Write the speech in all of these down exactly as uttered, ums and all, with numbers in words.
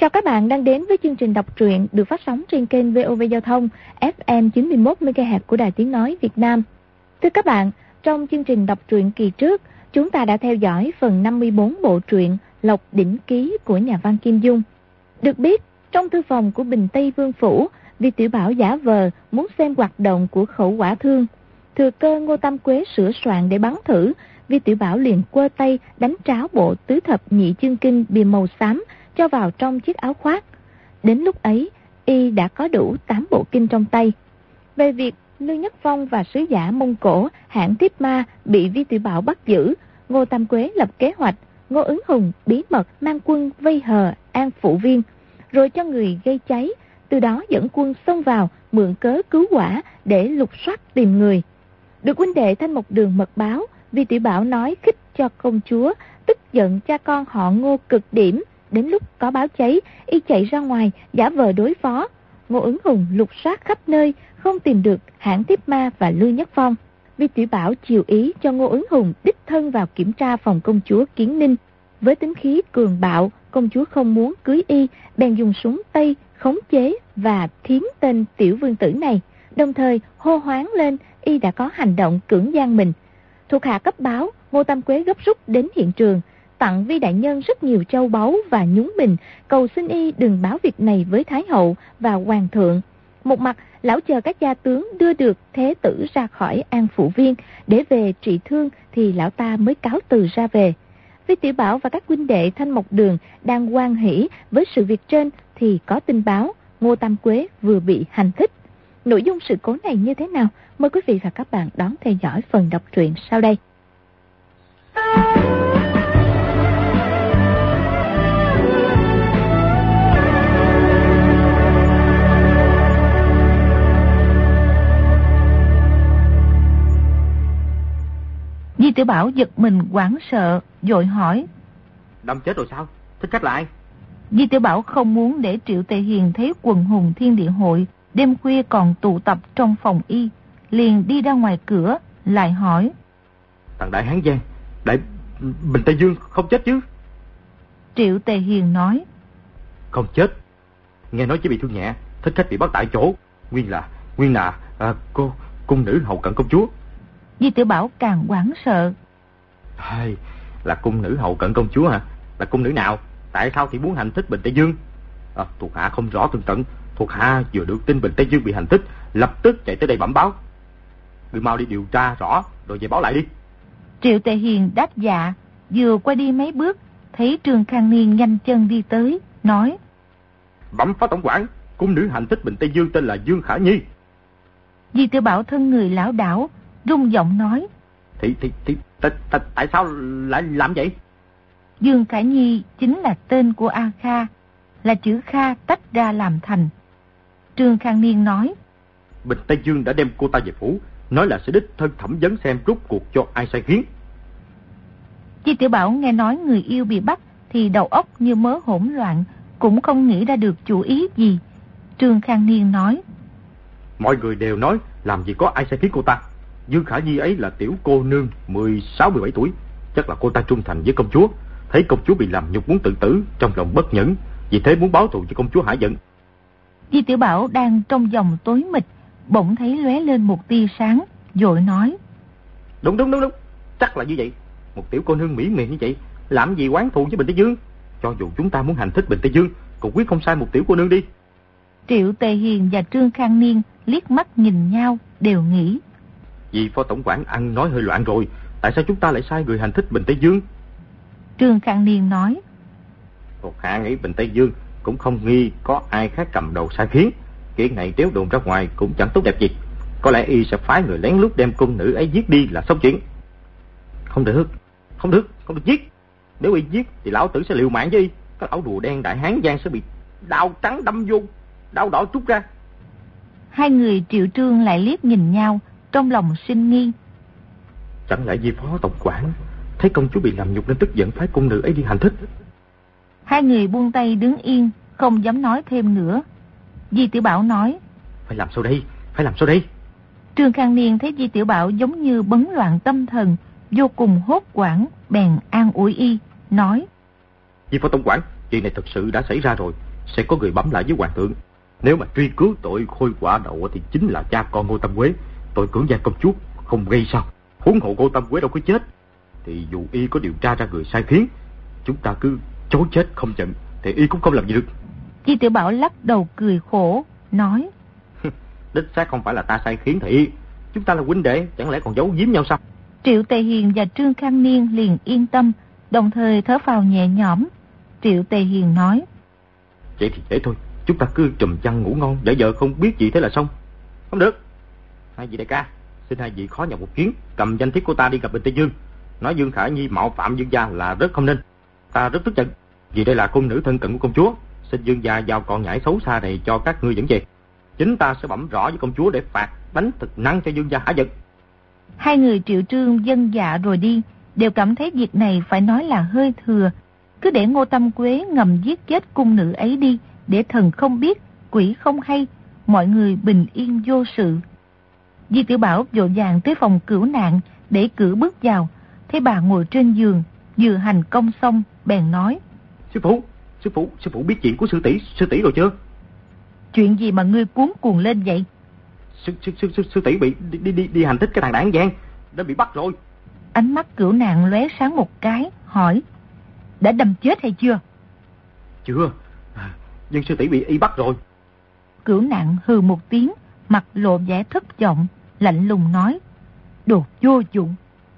Chào các bạn đang đến với chương trình đọc truyện được phát sóng trên kênh vê o vê Giao thông ép em chín mươi mốt mê ga héc của Đài Tiếng Nói Việt Nam. Thưa các bạn, trong chương trình đọc truyện kỳ trước, chúng ta đã theo dõi phần năm mươi bốn bộ truyện Lộc Đỉnh Ký của nhà văn Kim Dung. Được biết, trong thư phòng của Bình Tây Vương Phủ, Vi Tiểu Bảo giả vờ muốn xem hoạt động của Khẩu Quả Thương. Thừa cơ Ngô Tam Quế sửa soạn để bắn thử, Vi Tiểu Bảo liền quơ tay đánh tráo bộ tứ thập nhị chương kinh bìa màu xám cho vào trong chiếc áo khoác. Đến lúc ấy, y đã có đủ tám bộ kinh trong tay. Về việc Lưu Nhất Phong và sứ giả Mông Cổ hãng Tiếp Ma bị Vi Tiểu Bảo bắt giữ, Ngô Tam Quế lập kế hoạch, Ngô Ứng Hùng bí mật mang quân vây hờ An Phụ Viên, rồi cho người gây cháy, từ đó dẫn quân xông vào mượn cớ cứu quả để lục soát tìm người. Được huynh đệ Thanh Mộc Đường mật báo, Vi Tiểu Bảo nói khích cho công chúa, tức giận cha con họ Ngô cực điểm. Đến lúc có báo cháy, y chạy ra ngoài giả vờ đối phó. Ngô Ứng Hùng lục soát khắp nơi, không tìm được hãng Tiếp Ma và Lưu Nhất Phong. Vi Tiểu Bảo chiều ý cho Ngô Ứng Hùng đích thân vào kiểm tra phòng công chúa Kiến Ninh. Với tính khí cường bạo, công chúa không muốn cưới y, bèn dùng súng Tây khống chế và thiến tên tiểu vương tử này. Đồng thời hô hoáng lên y đã có hành động cưỡng gian mình. Thuộc hạ cấp báo, Ngô Tam Quế gấp rút đến hiện trường, tặng Vi đại nhân rất nhiều châu báu và nhúng mình, cầu xin y đừng báo việc này với Thái hậu và hoàng thượng. Một mặt, lão chờ các gia tướng đưa được thế tử ra khỏi An Phụ Viên để về trị thương thì lão ta mới cáo từ ra về. Vi Tiểu Bảo và các huynh đệ Thanh Mộc Đường đang hoan hỉ với sự việc trên thì có tin báo Ngô Tam Quế vừa bị hành thích. Nội dung sự cố này như thế nào? Mời quý vị và các bạn đón theo dõi phần đọc truyện sau đây. Di Tiểu Bảo giật mình hoảng sợ, vội hỏi: Đâm chết rồi sao? Thích khách là ai? Di Tiểu Bảo không muốn để Triệu Tề Hiền thấy quần hùng Thiên Địa Hội đêm khuya còn tụ tập trong phòng y, liền đi ra ngoài cửa, lại hỏi: Thằng Đại Hán Giang, Đại Bình Tây Dương không chết chứ? Triệu Tề Hiền nói: Không chết, nghe nói chỉ bị thương nhẹ, thích khách bị bắt tại chỗ, nguyên là nguyên là à, cô cung nữ hầu cận công chúa. Di Tiểu Bảo càng hoảng sợ. Hay là cung nữ hầu cận công chúa hả? Là cung nữ nào? Tại sao thì muốn hành thích Bình Tây Dương? À, thuộc hạ không rõ tường tận. Thuộc hạ vừa được tin Bình Tây Dương bị hành thích, lập tức chạy tới đây bẩm báo. Người mau đi điều tra rõ rồi về báo lại đi. Triệu Tề Hiền đáp dạ, vừa qua đi mấy bước thấy Trương Khang Niên nhanh chân đi tới, nói: Bẩm phó tổng quản, cung nữ hành thích Bình Tây Dương tên là Dương Khả Nhi. Di Tiểu Bảo thân người lão đảo, rung giọng nói: Thì thì thì t, t, tại sao lại làm vậy? Dương Khả Nhi chính là tên của A Kha, là chữ Kha tách ra làm thành. Trương Khang Niên nói: Bình Tây Dương đã đem cô ta về phủ, nói là sẽ đích thân thẩm vấn xem rốt cuộc cho ai sai khiến. Di Tiểu Bảo nghe nói người yêu bị bắt thì đầu óc như mớ hỗn loạn, cũng không nghĩ ra được chủ ý gì. Trương Khang Niên nói: Mọi người đều nói làm gì có ai sai khiến cô ta. Dương Khả Nhi ấy là tiểu cô nương mười sáu mười bảy tuổi, chắc là cô ta trung thành với công chúa, thấy công chúa bị làm nhục muốn tự tử, trong lòng bất nhẫn, vì thế muốn báo thù cho công chúa hả giận. Di Tiểu Bảo đang trong vòng tối mịt, bỗng thấy lóe lên một tia sáng, vội nói: Đúng đúng đúng đúng, chắc là như vậy. Một tiểu cô nương mỹ miều như vậy, làm gì oán thù với Bình Tây Dương? Cho dù chúng ta muốn hành thích Bình Tây Dương, cũng quyết không sai một tiểu cô nương đi. Triệu Tề Hiền và Trương Khang Niên liếc mắt nhìn nhau, đều nghĩ: Vì phó tổng quản ăn nói hơi loạn rồi, tại sao chúng ta lại sai người hành thích Bình Tây Dương? Trương Khang Niên nói: Thuộc hạ nghĩ Bình Tây Dương cũng không nghi có ai khác cầm đầu sai khiến, chuyện này nếu đồn ra ngoài cũng chẳng tốt đẹp gì. Có lẽ y sẽ phái người lén lút đem cung nữ ấy giết đi là xong chuyện. Không được, không được, không được giết. Nếu y giết thì lão tử sẽ liều mạng với y. Cái lão rùa đen Đại Hán Giang sẽ bị đao trắng đâm vô, đao đỏ trút ra. Hai người Triệu Trương lại liếc nhìn nhau, trong lòng sinh nghi. Chẳng lẽ vì phó tổng quản thấy công chúa bị làm nhục nên tức giận phái cung nữ ấy đi hành thích? Hai người buông tay đứng yên, không dám nói thêm nữa. Di Tiểu Bảo nói: Phải làm sao đây, phải làm sao đây? Trương Khang Niên thấy Di Tiểu Bảo giống như bấn loạn tâm thần, vô cùng hốt hoảng, bèn an ủi y, nói: Di phó tổng quản, chuyện này thật sự đã xảy ra rồi, sẽ có người bẩm lại với hoàng thượng. Nếu mà truy cứu tội Khôi Quả Đậu thì chính là cha con Ngô Tam Quế. Tội cưỡng gian công chúa không gây sao. Huống hộ Ngô Tam Quế đâu có chết. Thì dù y có điều tra ra người sai khiến, chúng ta cứ chối chết không nhận thì y cũng không làm gì được. Di Tiểu Bảo lắc đầu cười khổ, nói: Đích xác không phải là ta sai khiến thì chúng ta là huynh đệ, chẳng lẽ còn giấu giếm nhau sao? Triệu Tề Hiền và Trương Khang Niên liền yên tâm, đồng thời thở phào nhẹ nhõm. Triệu Tề Hiền nói: Vậy thì dễ thôi, chúng ta cứ trùm chăn ngủ ngon, giả vờ không biết gì thế là xong. Không được. Hai vị đại ca, xin hai vị khó nhọc một chuyến, cầm danh thiếp của ta đi gặp Bình Tây Dương, nói Dương Khả Nhi mạo phạm Dương gia là rất không nên. Ta rất tức giận, vì đây là cung nữ thân cận của công chúa. Xin Dương gia giao con nhãi xấu xa này cho các ngươi dẫn về. Chính ta sẽ bẩm rõ với công chúa để phạt đánh thật nặng cho Dương gia hả giận. Hai người Triệu Trương dân dạ rồi đi, đều cảm thấy việc này phải nói là hơi thừa. Cứ để Ngô Tam Quế ngầm giết chết cung nữ ấy đi, để thần không biết, quỷ không hay, mọi người bình yên vô sự. Di Tiểu Bảo vội vàng tới phòng cửu nạn, để cử bước vào, thấy bà ngồi trên giường, vừa hành công xong, bèn nói: Sư phụ, sư phụ, sư phụ biết chuyện của sư tỷ, sư tỷ rồi chưa? Chuyện gì mà ngươi cuốn cuồng lên vậy? Sư, sư, sư, sư, sư tỷ bị đi, đi, đi, đi hành thích cái thằng Đảng Giang, đã bị bắt rồi. Ánh mắt cửu nạn lóe sáng một cái, hỏi: Đã đâm chết hay chưa? Chưa, à, nhưng sư tỷ bị y bắt rồi. Cửu nạn hừ một tiếng, mặt lộ vẻ thất vọng, lạnh lùng nói: Đồ vô dụng.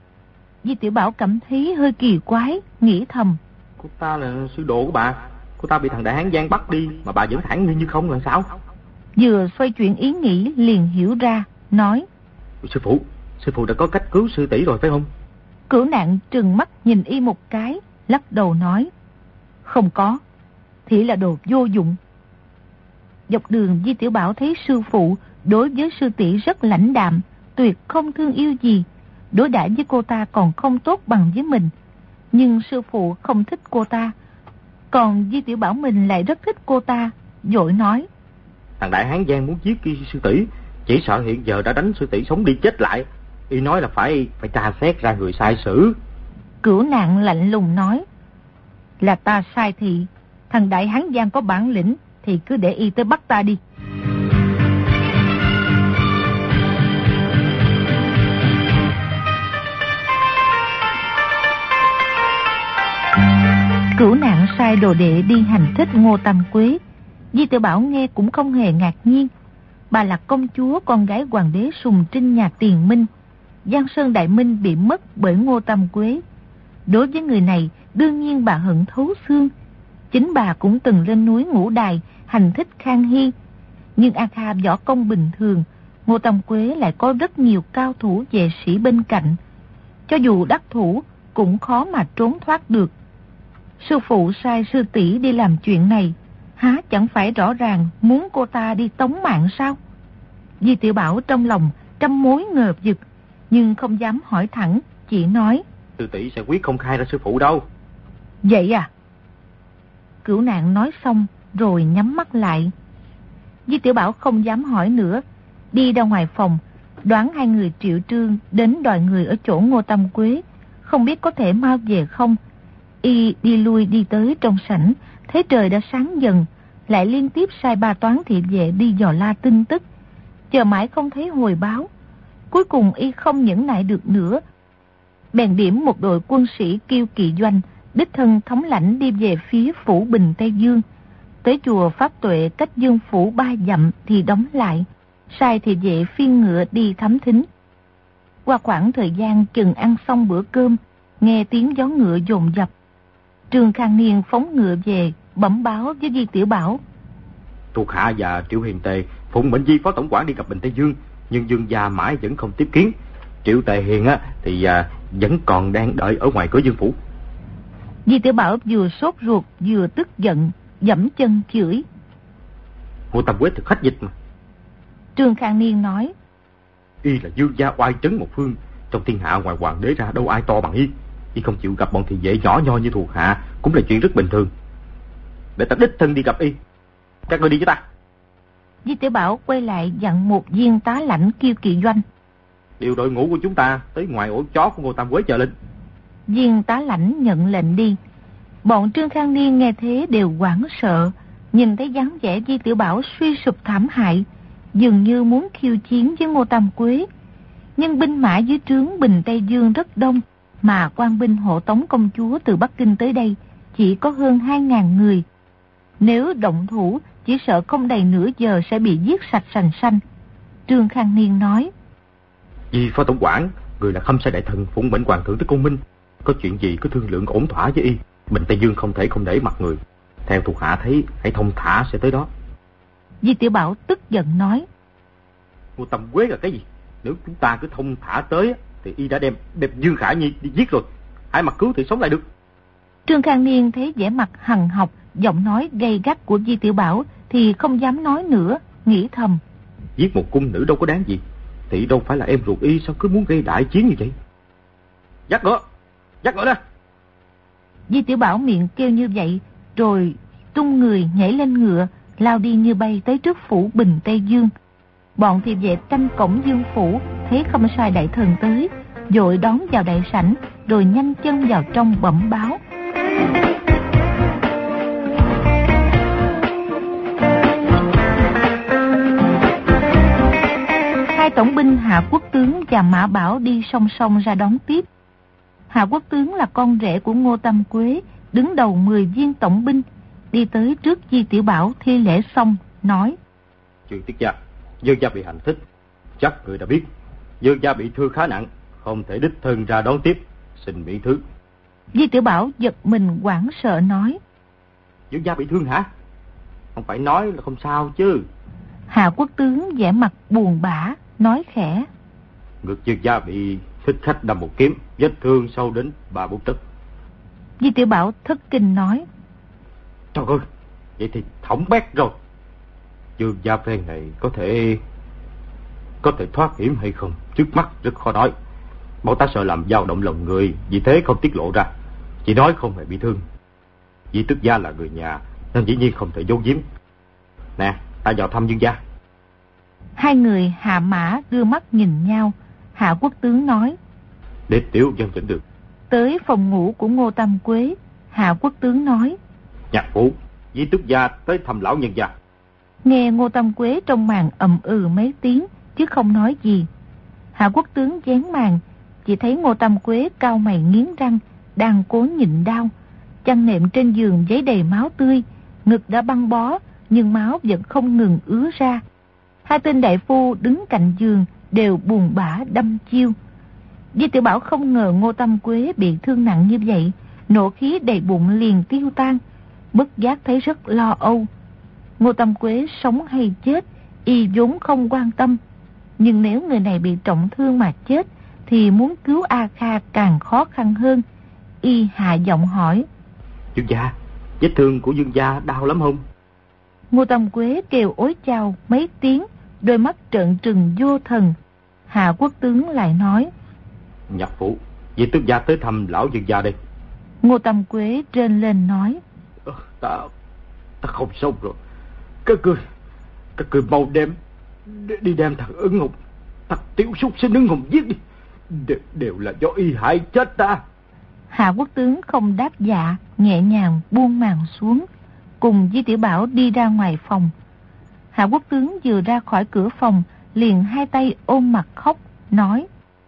Di Tiểu Bảo cảm thấy hơi kỳ quái, nghĩ thầm: Cô ta là sư đồ của bà, cô ta bị thằng Đại Hán Giang bắt đi mà bà vẫn thản nhiên như không là sao? Vừa xoay chuyển ý nghĩ liền hiểu ra, nói: Sư phụ, sư phụ đã có cách cứu sư tỷ rồi phải không? Cửu nạn trừng mắt nhìn y một cái, lắc đầu nói: Không có, thì là đồ vô dụng. Dọc đường Di Tiểu Bảo thấy sư phụ đối với sư tỷ rất lãnh đạm, tuyệt không thương yêu gì, đối đãi với cô ta còn không tốt bằng với mình. Nhưng sư phụ không thích cô ta, còn Di Tiểu Bảo mình lại rất thích cô ta, vội nói: Thằng Đại Hán Giang muốn giết kia sư tỷ, chỉ sợ hiện giờ đã đánh sư tỷ sống đi chết lại. Y nói là phải phải tra xét ra người sai xử. Cửu nạn lạnh lùng nói: Là ta sai thị, thằng Đại Hán Giang có bản lĩnh thì cứ để y tới bắt ta đi. Cửu nạn sai đồ đệ đi hành thích Ngô Tam Quế. Di Tiểu Bảo nghe cũng không hề ngạc nhiên. Bà là công chúa con gái hoàng đế Sùng Trinh nhà Tiền Minh. Giang Sơn Đại Minh bị mất bởi Ngô Tam Quế. Đối với người này đương nhiên bà hận thấu xương. Chính bà cũng từng lên núi Ngũ Đài hành thích Khang Hy. Nhưng A Kha võ công bình thường, Ngô Tam Quế lại có rất nhiều cao thủ vệ sĩ bên cạnh. Cho dù đắc thủ cũng khó mà trốn thoát được. Sư phụ sai sư tỷ đi làm chuyện này, há chẳng phải rõ ràng muốn cô ta đi tống mạng sao? Di Tiểu Bảo trong lòng trăm mối ngờ vực, nhưng không dám hỏi thẳng, chỉ nói: Sư tỷ sẽ quyết không khai ra sư phụ đâu. Vậy à? Cửu nạn nói xong rồi nhắm mắt lại. Di Tiểu Bảo không dám hỏi nữa, đi ra ngoài phòng, đoán hai người Triệu Trương đến đòi người ở chỗ Ngô Tam Quế, không biết có thể mau về không. Y đi lui đi tới trong sảnh, thấy trời đã sáng dần, lại liên tiếp sai ba toán thị vệ đi dò la tin tức, chờ mãi không thấy hồi báo. Cuối cùng y không nhẫn nại được nữa, bèn điểm một đội quân sĩ Kiêu Kỵ Doanh, đích thân thống lãnh đi về phía phủ Bình Tây Dương. Tới chùa Pháp Tuệ cách Dương phủ ba dặm thì đóng lại, sai thị vệ phiên ngựa đi thám thính. Qua khoảng thời gian chừng ăn xong bữa cơm, nghe tiếng gió ngựa dồn dập, Trương Khang Niên phóng ngựa về, bẩm báo với Di Tiểu Bảo: Thuộc hạ và Triệu Hiền Tề phụng mệnh Di phó tổng quản đi gặp Bình Tây Dương, nhưng Dương gia mãi vẫn không tiếp kiến. Triệu Tề Hiền á thì à, vẫn còn đang đợi ở ngoài cửa Dương phủ. Di Tiểu Bảo vừa sốt ruột vừa tức giận, giẫm chân chửi: Ngô Tam Quế thực khách dịch mà. Trương Khang Niên nói: Y là Dương gia oai trấn một phương, trong thiên hạ ngoài hoàng đế ra đâu ai to bằng y. Y không chịu gặp bọn thị vệ nhỏ nho như thuộc hạ cũng là chuyện rất bình thường. Để ta đích thân đi gặp y. Các ngươi đi với ta. Di Tiểu Bảo quay lại dặn một viên tá lãnh Kiêu Kỵ Doanh: Điều đội ngũ của chúng ta tới ngoài ổ chó của Ngô Tam Quế chờ lệnh. Viên tá lãnh nhận lệnh đi. Bọn Trương Khang Niên nghe thế đều hoảng sợ, nhìn thấy dáng vẻ Di Tiểu Bảo suy sụp thảm hại, dường như muốn khiêu chiến với Ngô Tam Quế. Nhưng binh mã dưới trướng Bình Tây Dương rất đông, mà quan binh hộ tống công chúa từ Bắc Kinh tới đây chỉ có hơn hai ngàn người. Nếu động thủ, chỉ sợ không đầy nửa giờ sẽ bị giết sạch sành sanh. Trương Khang Niên nói: Vì phó tổng quản, người là Khâm Sai đại thần phụng mệnh hoàng thượng tới Côn Minh, có chuyện gì cứ thương lượng ổn thỏa với y. Bình Tây Dương không thể không để mặt người. Theo thuộc hạ thấy, hãy thông thả sẽ tới đó. Di Tiểu Bảo tức giận nói: Ngô Tam Quế là cái gì? Nếu chúng ta cứ thông thả tới thì y đã đem đem Dương Khả Nhi đi giết rồi. Ai mà cứu thì sống lại được. Trương Khang Niên thấy vẻ mặt hằn học, giọng nói gay gắt của Di Tiểu Bảo thì không dám nói nữa, nghĩ thầm: Giết một cung nữ đâu có đáng gì, thì đâu phải là em ruột y, sao cứ muốn gây đại chiến như vậy? Dắt ngựa, dắt ngựa ra. Di Tiểu Bảo miệng kêu như vậy, rồi tung người nhảy lên ngựa, lao đi như bay tới trước phủ Bình Tây Dương. Bọn thị vệ canh cổng Dương phủ thấy Khâm Sai đại thần tới, vội đón vào đại sảnh, rồi nhanh chân vào trong bẩm báo. Hai tổng binh Hạ Quốc tướng và Mã Bảo đi song song ra đón tiếp. Hạ Quốc tướng là con rể của Ngô Tam Quế, đứng đầu mười viên tổng binh, đi tới trước Di Tiểu Bảo thi lễ xong, nói: Chuyện tiết gia, Dương gia bị hành thích, chắc người đã biết. Dương gia bị thương khá nặng, không thể đích thân ra đón tiếp, xin miễn thứ. Di Tiểu Bảo giật mình hoảng sợ nói: Dương gia bị thương hả? Không phải nói là không sao chứ? Hạ Quốc tướng vẻ mặt buồn bã, nói khẽ: Ngực Dương gia bị thích khách đâm một kiếm, vết thương sâu đến ba bốn tấc. Di Tiểu Bảo thất kinh nói: Trời ơi, vậy thì thõng bét rồi. Dương gia phen này có thể có thể thoát hiểm hay không, trước mắt rất khó nói. Bọn ta sợ làm dao động lòng người, vì thế không tiết lộ ra, chỉ nói không hề bị thương. Vì Tước gia là người nhà nên dĩ nhiên không thể giấu giếm. Nè, ta vào thăm Dương gia. Hai người hạ mã đưa mắt nhìn nhau. Hạ Quốc tướng nói: Để tiểu dân chỉnh được. Tới phòng ngủ của Ngô Tam Quế, Hạ Quốc tướng nói: Nhạc phủ, Di Tước gia tới thăm lão nhân gia. Nghe Ngô Tam Quế trong màn ầm ừ mấy tiếng, chứ không nói gì. Hạ Quốc tướng dán màn, chỉ thấy Ngô Tam Quế cau mày nghiến răng, đang cố nhịn đau. Chăn nệm trên giường giấy đầy máu tươi, ngực đã băng bó, nhưng máu vẫn không ngừng ứa ra. Hai tên đại phu đứng cạnh giường đều buồn bã đâm chiêu. Di Tiểu Bảo không ngờ Ngô Tam Quế bị thương nặng như vậy, nộ khí đầy bụng liền tiêu tan, bất giác thấy rất lo âu. Ngô Tam Quế sống hay chết, y vốn không quan tâm, nhưng nếu người này bị trọng thương mà chết, thì muốn cứu A Kha càng khó khăn hơn. Y hạ giọng hỏi: Dương gia, vết thương của Dương gia đau lắm không? Ngô Tam Quế kêu ối chao mấy tiếng, đôi mắt trợn trừng vô thần. Hạ Quốc tướng lại nói: Nhạc phủ, Di Tước gia tới thăm lão Dương gia đây. Ngô Tam Quế rên lên nói: Ta, ta không sống rồi. Các người, các người mau đem, đi đem thằng Ứng Hùng, thằng tiểu súc sinh Ứng Hùng giết đi. Đều, đều là do y hại chết ta. Hạ Quốc tướng không đáp dạ, nhẹ nhàng buông màn xuống, cùng Di Tiểu Bảo đi ra ngoài phòng. Hạ Quốc tướng vừa ra khỏi cửa phòng, liền hai tay ôm mặt khóc, nói: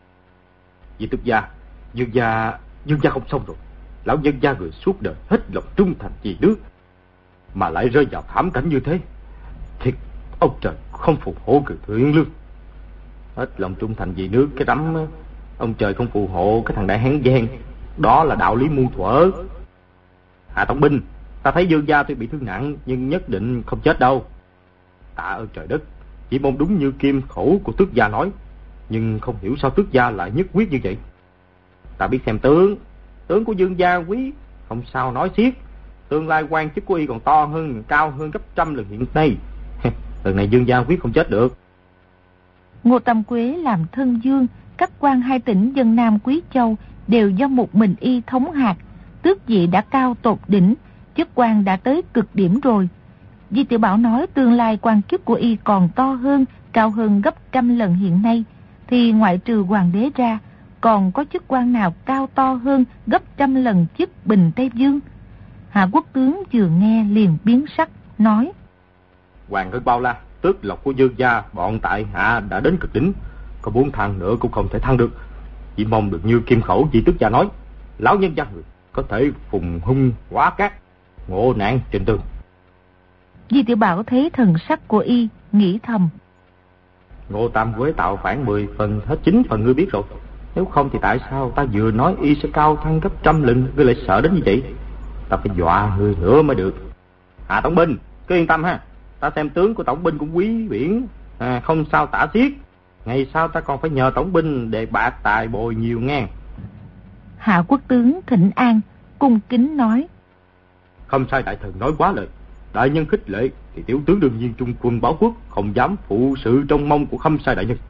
Di Tước gia, Dương gia, Dương gia không xong rồi. Lão nhân gia người suốt đời hết lòng trung thành vì nước, mà lại rơi vào thảm cảnh như thế. Thiệt, ông trời không phù hộ người thiện lương. Hết lòng trung thành vì nước cái đám, ông trời không phù hộ cái thằng đại hán gian. Đó là đạo lý muôn thuở. Hạ tổng binh, ta thấy Dương gia tuy bị thương nặng, nhưng nhất định không chết đâu. Tạ ơn trời đất, chỉ mong đúng như kim khẩu của Tước gia nói. Nhưng không hiểu sao Tước gia lại nhất quyết như vậy. Ta biết xem tướng, tướng của Dương gia quý, không sao nói xiết. Tương lai quan chức của y còn to hơn, cao hơn gấp trăm lần hiện nay. Lần này Dương gia quyết không chết được. Ngô Tam Quế làm thân vương, các quan hai tỉnh Vân Nam Quý Châu đều do một mình y thống hạt, tước vị đã cao tột đỉnh, chức quan đã tới cực điểm rồi. Di Tiểu Bảo nói tương lai quan chức của y còn to hơn, cao hơn gấp trăm lần hiện nay, thì ngoại trừ hoàng đế ra, còn có chức quan nào cao to hơn gấp trăm lần chức Bình Tây Dương? Hạ Quốc tướng vừa nghe liền biến sắc, nói: Hoàng Hưng Bao La, tước lộc của Dương gia, bọn tại hạ đã đến cực đỉnh, có muốn thăng nữa cũng không thể thăng được. Chỉ mong được như Kim Khẩu Di tước gia nói, lão nhân gia người có thể phùng hung hóa cát, ngộ nạn trên tường. Di Tiểu Bảo thấy thần sắc của y, nghĩ thầm: Ngô Tam Quế tạo phản mười phần, hết chín phần ngươi biết rồi. Nếu không thì tại sao ta vừa nói y sẽ cao thăng gấp trăm lần, ngươi lại sợ đến như vậy? Ta phải dọa ngươi nữa mới được. Hạ tổng binh, cứ yên tâm ha. Ta xem tướng của tổng binh cũng quý biển, à, không sao tả xiết. Ngày sau ta còn phải nhờ tổng binh để bạc tài bồi nhiều ngang. Hạ quốc tướng thỉnh an, cung kính nói: Không sai đại thần nói quá lời. Đại nhân khích lệ thì tiểu tướng đương nhiên trung quân báo quốc, không dám phụ sự trong mong của Khâm sai đại nhân.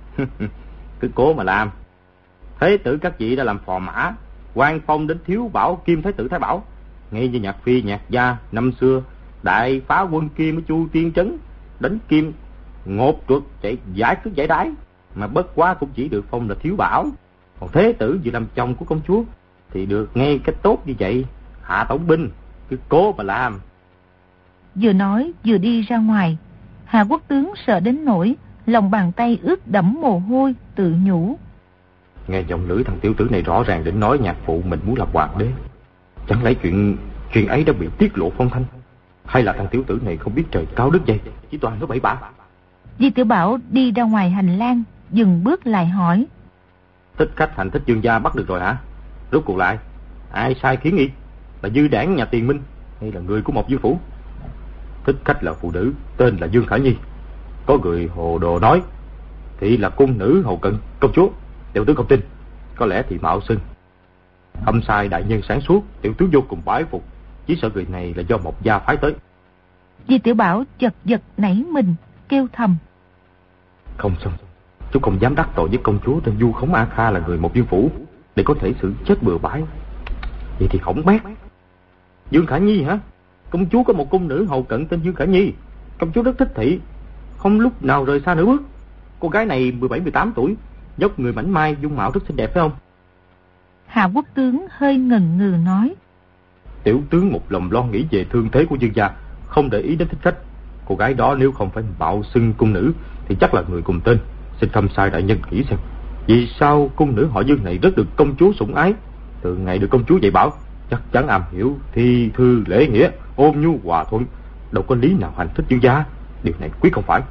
Cứ cố mà làm. Thế tử các vị đã làm phò mã, quan phong đến thiếu bảo Kim Thái tử Thái Bảo, ngay như nhạc phi nhạc gia năm xưa đại phá quân Kim ở Chu Tiên Trấn, đánh Kim ngột ruột chạy giải cứ giải đái, mà bất quá cũng chỉ được phong là thiếu bảo. Còn thế tử vừa làm chồng của công chúa thì được ngay cách tốt như vậy. Hạ tổng binh cứ cố mà làm. Vừa nói vừa đi ra ngoài. Hạ quốc tướng sợ đến nỗi lòng bàn tay ướt đẫm mồ hôi, tự nhủ: Nghe giọng lưỡi thằng tiểu tử này rõ ràng định nói nhạc phụ mình muốn làm hoàng đế. Chẳng lẽ chuyện chuyện ấy đã bị tiết lộ phong thanh, hay là thằng tiểu tử này không biết trời cao đất dày, chỉ toàn nói bậy bạ? Di Tiểu Bảo đi ra ngoài hành lang, dừng bước lại hỏi: Thích khách hành thích Dương gia bắt được rồi hả? Rốt cuộc lại ai sai khiến y? Là dư đảng nhà Tiền Minh hay là người của một dư phủ? Thích khách là phụ nữ tên là Dương Khả Nhi. Có người hồ đồ nói thì là cung nữ hầu cận công chúa. Tiểu tướng không tin, có lẽ thì mạo xưng. Không sai đại nhân sáng suốt, tiểu tướng vô cùng bái phục. Chỉ sợ người này là do một gia phái tới. Di Tiểu Bảo chật giật nảy mình, kêu thầm: Không xong, chú không dám đắc tội với công chúa tên Du Khống A Kha là người một dương phủ, để có thể xử chết bừa bãi. Vậy thì khổng bét. Dương Khả Nhi hả? Công chúa có một cung nữ hầu cận tên Dương Khả Nhi. Công chúa rất thích thị, không lúc nào rời xa nửa bước. Cô gái này mười bảy mười tám tuổi, dốc người mảnh mai, dung mạo rất xinh đẹp phải không? Hạ quốc tướng hơi ngần ngừ nói: Tiểu tướng một lòng lo nghĩ về thương thế của Dương gia, không để ý đến thích khách. Cô gái đó nếu không phải mạo xưng cung nữ thì chắc là người cùng tên. Xin Khâm sai đại nhân nghĩ xem, vì sao cung nữ họ Dương này rất được công chúa sủng ái, từ ngày được công chúa dạy bảo, chắc chắn am hiểu thi thư lễ nghĩa, ôn nhu hòa thuận, đâu có lý nào hành thích Dương gia. Điều này quyết không phải.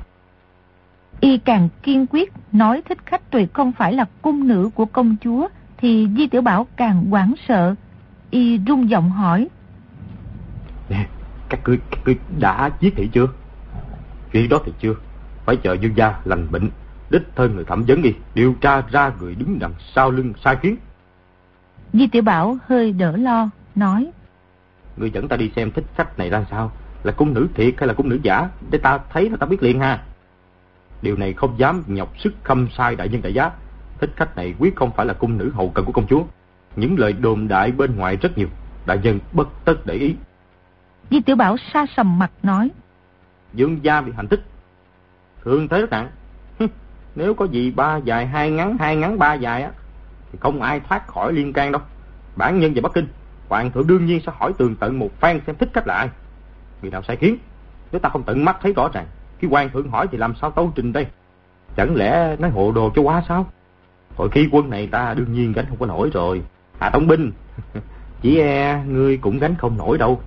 Y càng kiên quyết nói thích khách tuyệt không phải là cung nữ của công chúa, thì Di Tiểu Bảo càng hoảng sợ. Y rung giọng hỏi: Nè, các ngươi, các ngươi đã giết thị chưa? Chuyện đó thì chưa, phải chờ Dương gia lành bệnh, đích thân người thẩm vấn đi, điều tra ra người đứng đằng sau lưng sai khiến. Di Tiểu Bảo hơi đỡ lo, nói: Ngươi dẫn ta đi xem thích khách này ra sao, là cung nữ thiệt hay là cung nữ giả, để ta thấy là ta biết liền ha. Điều này không dám nhọc sức Khâm sai đại nhân đại giá. Thích khách này quyết không phải là cung nữ hầu cận của công chúa. Những lời đồn đại bên ngoài rất nhiều, đại nhân bất tất để ý. Di Tiểu Bảo sa sầm mặt nói: Dương gia bị hành thích, thương thế rất nặng. Nếu có gì ba dài hai ngắn, hai ngắn ba dài á, thì không ai thoát khỏi liên can đâu. Bản nhân về Bắc Kinh, hoàng thượng đương nhiên sẽ hỏi tường tận một phen xem thích khách là ai, người nào sai khiến. Nếu ta không tận mắt thấy rõ ràng, khi hoàng thượng hỏi thì làm sao tâu trình đây? Chẳng lẽ nói hộ đồ cho quá sao? Hội khi quân này ta đương nhiên gánh không có nổi rồi. Hạ tổng binh, chỉ e ngươi cũng gánh không nổi đâu.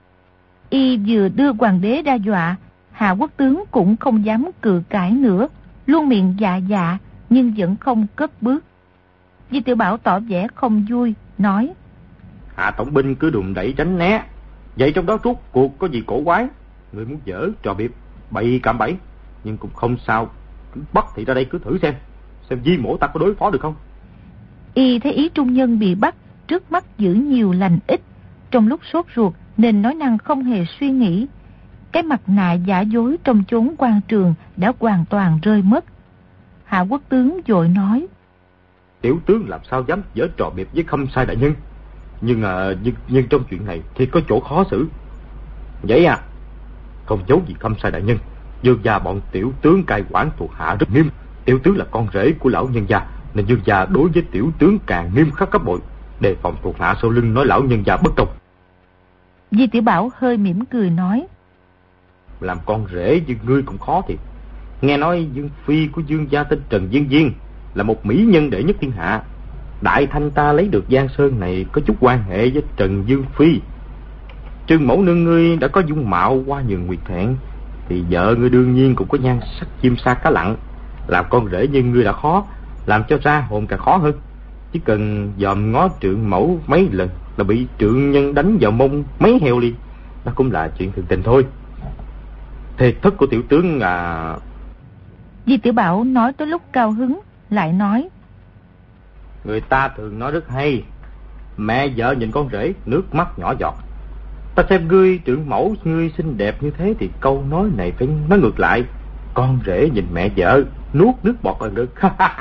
Y vừa đưa hoàng đế ra dọa, Hạ quốc tướng cũng không dám cự cãi nữa, luôn miệng dạ dạ nhưng vẫn không cất bước. Di Tiểu Bảo tỏ vẻ không vui, nói: Hạ tổng binh cứ đùn đẩy tránh né, vậy trong đó rốt cuộc có gì cổ quái? Người muốn dở trò biệp bậy cạm bẫy, nhưng cũng không sao, cứ bắt thì ra đây cứ thử xem, xem di mổ ta có đối phó được không. Y thấy ý trung nhân bị bắt, trước mắt giữ nhiều lành ít, trong lúc sốt ruột nên nói năng không hề suy nghĩ. Cái mặt nạ giả dối trong chốn quan trường đã hoàn toàn rơi mất. Hạ quốc tướng vội nói: Tiểu tướng làm sao dám dở trò biệp với Khâm sai đại nhân, nhưng à, nhưng, nhưng trong chuyện này thì có chỗ khó xử. Vậy à? Không giấu gì Khâm sai đại nhân, Dương gia bọn tiểu tướng cai quản thuộc hạ rất nghiêm. Tiểu tướng là con rể của lão nhân gia, nên Dương gia đối với tiểu tướng càng nghiêm khắc gấp bội, đề phòng thuộc hạ sau lưng nói lão nhân gia bất công. Di Tiểu Bảo hơi mỉm cười nói: làm con rể như ngươi cũng khó thiệt. Nghe nói Dương Phi của Dương gia tên Trần Diên Diên là một mỹ nhân đệ nhất thiên hạ. Đại Thanh ta lấy được Giang Sơn này có chút quan hệ với Trần Dương Phi. Trương mẫu nương ngươi đã có dung mạo hoa nhường nguyệt thẹn, thì vợ ngươi đương nhiên cũng có nhan sắc chim sa cá lặn. Làm con rể như ngươi đã khó, làm cho ra hồn càng khó hơn. Chỉ cần dòm ngó trượng mẫu mấy lần là bị trượng nhân đánh vào mông mấy heo liền, đó cũng là chuyện thường tình thôi. Thề thất của tiểu tướng à... Di Tiểu Bảo nói tới lúc cao hứng, lại nói: Người ta thường nói rất hay, mẹ vợ nhìn con rể nước mắt nhỏ giọt. Ta xem ngươi trưởng mẫu ngươi xinh đẹp như thế thì câu nói này phải nói ngược lại, con rể nhìn mẹ vợ nuốt nước bọt là được.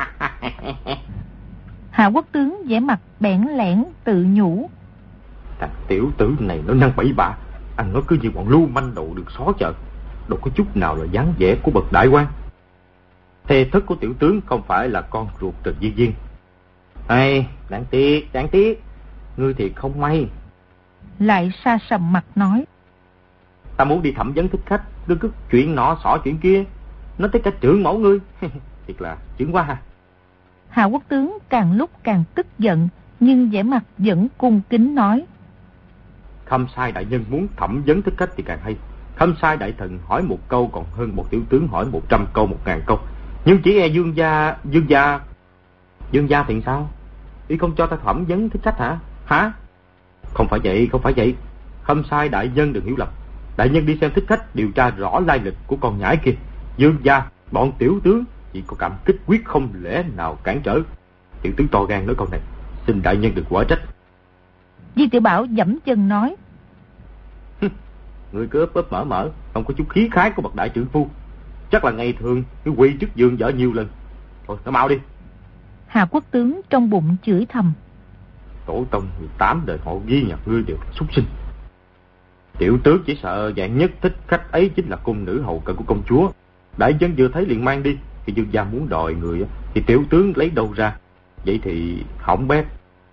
Hạ Quốc tướng vẻ mặt bẽn lẽn tự nhủ: Thằng tiểu tử này nó năng bậy bạ, ăn nó cứ như bọn lưu manh đầu được xó chợ, đâu có chút nào là dáng vẻ của bậc đại quan. Thê thất của tiểu tướng không phải là con ruột Trần Diên Diên. Ây, đáng tiếc, đáng tiếc, ngươi thì không may. Lại sa sầm mặt nói: Ta muốn đi thẩm vấn thích khách, đừng cứ chuyện nọ xỏ chuyện kia, nói tới cả trưởng mẫu ngươi. Thiệt là chướng quá ha. Hạ Quốc tướng càng lúc càng tức giận, nhưng vẻ mặt vẫn cung kính nói: Khâm sai đại nhân muốn thẩm vấn thích khách thì càng hay. Khâm sai đại thần hỏi một câu còn hơn một tiểu tướng hỏi một trăm câu, một ngàn câu. Nhưng chỉ e Dương gia, Dương gia, Dương gia thì sao? Y không cho ta thẩm vấn thích khách hả? Hả? Không phải vậy, không phải vậy. Khâm sai đại nhân đừng hiểu lầm. Đại nhân đi xem thích khách, điều tra rõ lai lịch của con nhãi kia. Dương gia, bọn tiểu tướng chỉ có cảm kích quyết không lẽ nào cản trở. Tiểu tướng to gan nói câu này, xin đại nhân đừng quả trách. Di Tiểu Bảo giẫm chân nói: Ngươi cứ ấp ấp mở mở, không có chút khí khái của bậc đại trưởng phu. Chắc là ngày thường cứ quỳ trước giường vợ nhiều lần. Thôi nó mau đi. Hạ Quốc tướng trong bụng chửi thầm: Tổ tông mười tám đời họ ghi nhặt ngươi đều súc sinh. Tiểu tướng chỉ sợ dạng nhất thích khách ấy chính là cung nữ hầu cận của công chúa. Đại dân vừa thấy liền mang đi. Khi Dương gia muốn đòi người thì tiểu tướng lấy đâu ra? Vậy thì hỏng bét.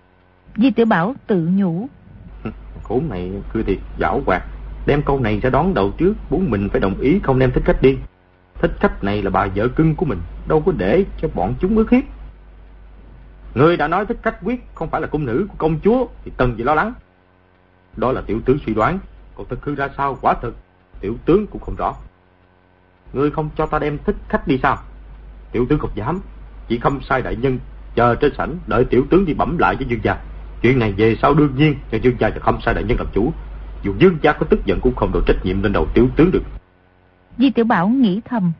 Di Tiểu Bảo tự nhủ: Khốn này cứ thiệt giảo hoạt, đem câu này ra đón đầu trước, muốn mình phải đồng ý không đem thích khách đi. Thích khách này là bà vợ cưng của mình, đâu có để cho bọn chúng ức hiếp. Người đã nói thích khách quyết không phải là cung nữ của công chúa thì cần gì lo lắng. Đó là tiểu tướng suy đoán, còn thực hư ra sao quả thực tiểu tướng cũng không rõ. Ngươi không cho ta đem thích khách đi sao? Tiểu tướng không dám, chỉ Khâm sai đại nhân chờ trên sảnh đợi tiểu tướng đi bẩm lại với Dương gia. Chuyện này về sau đương nhiên cho Dương gia và Khâm sai đại nhân làm chủ. Dù Dương gia có tức giận cũng không đổ trách nhiệm lên đầu tiểu tướng được. Di Tiểu Bảo nghĩ thầm: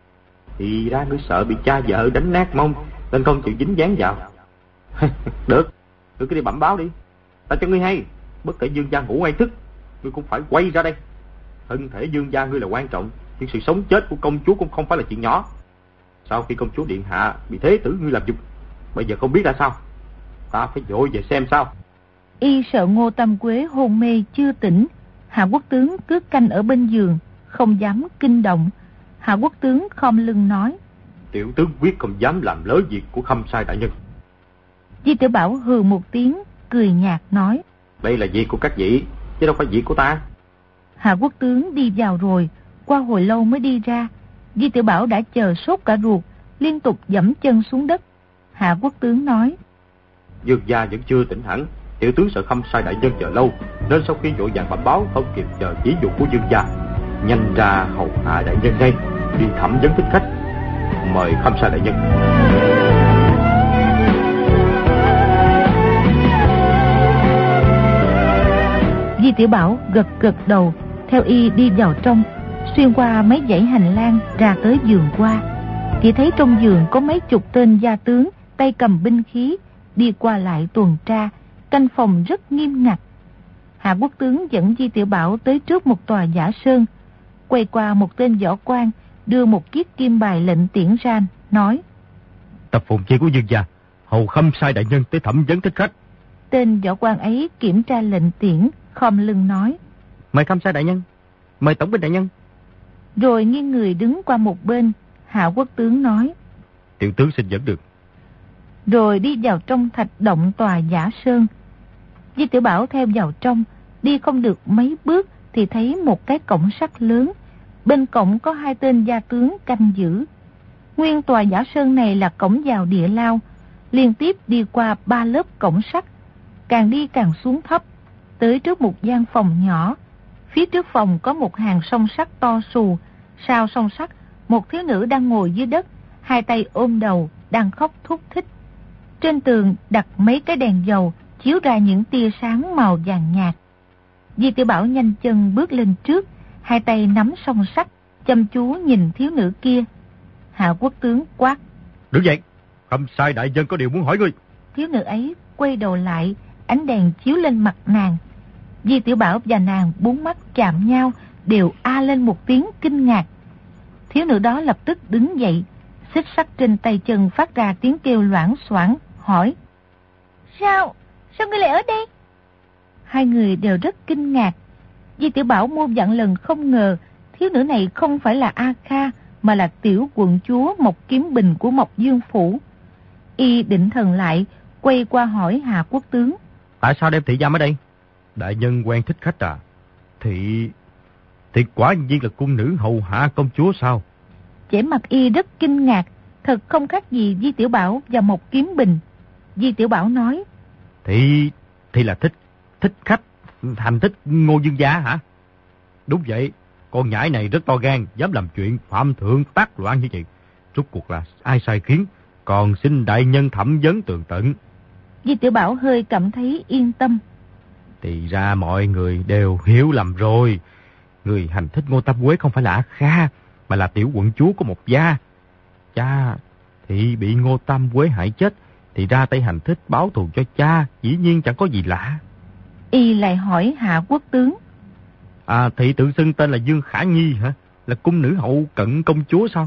Thì ra ngươi sợ bị cha vợ đánh nát mông nên không chịu dính dáng vào. Được, ngươi cứ đi bẩm báo đi. Ta cho ngươi hay, bất kể Dương gia ngủ hay thức, ngươi cũng phải quay ra đây. Thân thể Dương gia ngươi là quan trọng, nhưng sự sống chết của công chúa cũng không phải là chuyện nhỏ. Sau khi công chúa điện hạ bị thế tử ngươi làm dục, bây giờ không biết ra sao, ta phải vội về xem sao. Y sợ Ngô Tam Quế hôn mê chưa tỉnh. Hạ Quốc tướng cứ canh ở bên giường, không dám kinh động. Hạ Quốc tướng khom lưng nói: Tiểu tướng quyết không dám làm lỡ việc của Khâm sai đại nhân. Di Tiểu Bảo hừ một tiếng, cười nhạt nói: Đây là việc của các vị, chứ đâu phải việc của ta. Hạ Quốc tướng đi vào rồi, qua hồi lâu mới đi ra. Di Tiểu Bảo đã chờ sốt cả ruột, liên tục giẫm chân xuống đất. Hạ Quốc tướng nói: Dương gia vẫn chưa tỉnh hẳn, tiểu tướng sợ Khâm sai đại nhân chờ lâu, nên sau khi vội vàng bẩm báo không kịp chờ chỉ dụ của Dương gia, nhanh ra hầu hạ đại nhân ngay, đi thẩm vấn thích khách. Mời Khâm sai đại nhân. Di Tiểu Bảo gật gật đầu, theo y đi vào trong, xuyên qua mấy dãy hành lang ra tới giường qua. Chỉ thấy trong giường có mấy chục tên gia tướng tay cầm binh khí đi qua lại tuần tra, canh phòng rất nghiêm ngặt. Hạ Quốc tướng dẫn Di Tiểu Bảo tới trước một tòa giả sơn, quay qua một tên võ quan, đưa một chiếc kim bài lệnh tiễn ra, nói: Tập phụng chi của Dương gia, hầu Khâm sai đại nhân tới thẩm vấn thích khách. Tên võ quan ấy kiểm tra lệnh tiễn, khom lưng nói: Mời Khâm sai đại nhân, mời tổng binh đại nhân. Rồi nghiêng người đứng qua một bên. Hạ Quốc tướng nói: Tiểu tướng xin dẫn được. Rồi đi vào trong thạch động tòa giả sơn. Di Tiểu Bảo theo vào trong, đi không được mấy bước thì thấy một cái cổng sắt lớn, bên cổng có hai tên gia tướng canh giữ. Nguyên tòa giả sơn này là cổng vào địa lao, liên tiếp đi qua ba lớp cổng sắt, càng đi càng xuống thấp, tới trước một gian phòng nhỏ. Phía trước phòng có một hàng song sắt to xù, sau song sắt một thiếu nữ đang ngồi dưới đất, hai tay ôm đầu, đang khóc thút thít. Trên tường đặt mấy cái đèn dầu, chiếu ra những tia sáng màu vàng nhạt. Di Tiểu Bảo nhanh chân bước lên trước, hai tay nắm song sắt, chăm chú nhìn thiếu nữ kia. Hạ Quốc tướng quát: Đứng dậy, Khâm sai đại nhân có điều muốn hỏi ngươi. Thiếu nữ ấy quay đầu lại, ánh đèn chiếu lên mặt nàng. Di Tiểu Bảo và nàng bốn mắt chạm nhau, đều a lên một tiếng kinh ngạc. Thiếu nữ đó lập tức đứng dậy, xích sắt trên tay chân phát ra tiếng kêu loảng xoảng, hỏi: Sao? Sao ngươi lại ở đây? Hai người đều rất kinh ngạc. Di Tiểu Bảo muôn vạn lần không ngờ thiếu nữ này không phải là A Kha, mà là tiểu quận chúa Mộc Kiếm Bình của Mộc Dương Phủ. Y định thần lại, quay qua hỏi Hạ Quốc tướng: Tại sao đem thị giam ở đây? Đại nhân quen thích khách à? Thị... Thì quả nhiên là cung nữ hầu hạ công chúa sao? Vẻ mặt Y rất kinh ngạc, thật không khác gì Di Tiểu Bảo và Mộc Kiếm Bình. Di Tiểu Bảo nói: Thì... Thì là thích... Thích khách... Thành thích Ngô Dương Gia hả? Đúng vậy, con nhãi này rất to gan, dám làm chuyện phạm thượng tác loạn như vậy. Rốt cuộc là ai sai khiến, còn xin đại nhân thẩm vấn tường tận. Di Tiểu Bảo hơi cảm thấy yên tâm. Thì ra mọi người đều hiểu lầm rồi. Người hành thích Ngô Tam Quế không phải là A Kha, mà là tiểu quận chúa của Mộc gia. Cha thì bị Ngô Tam Quế hại chết, thì ra tay hành thích báo thù cho cha, dĩ nhiên chẳng có gì lạ. Y lại hỏi Hạ Quốc tướng: À, thị tự xưng tên là Dương Khả Nhi hả? Là cung nữ hậu cận công chúa sao?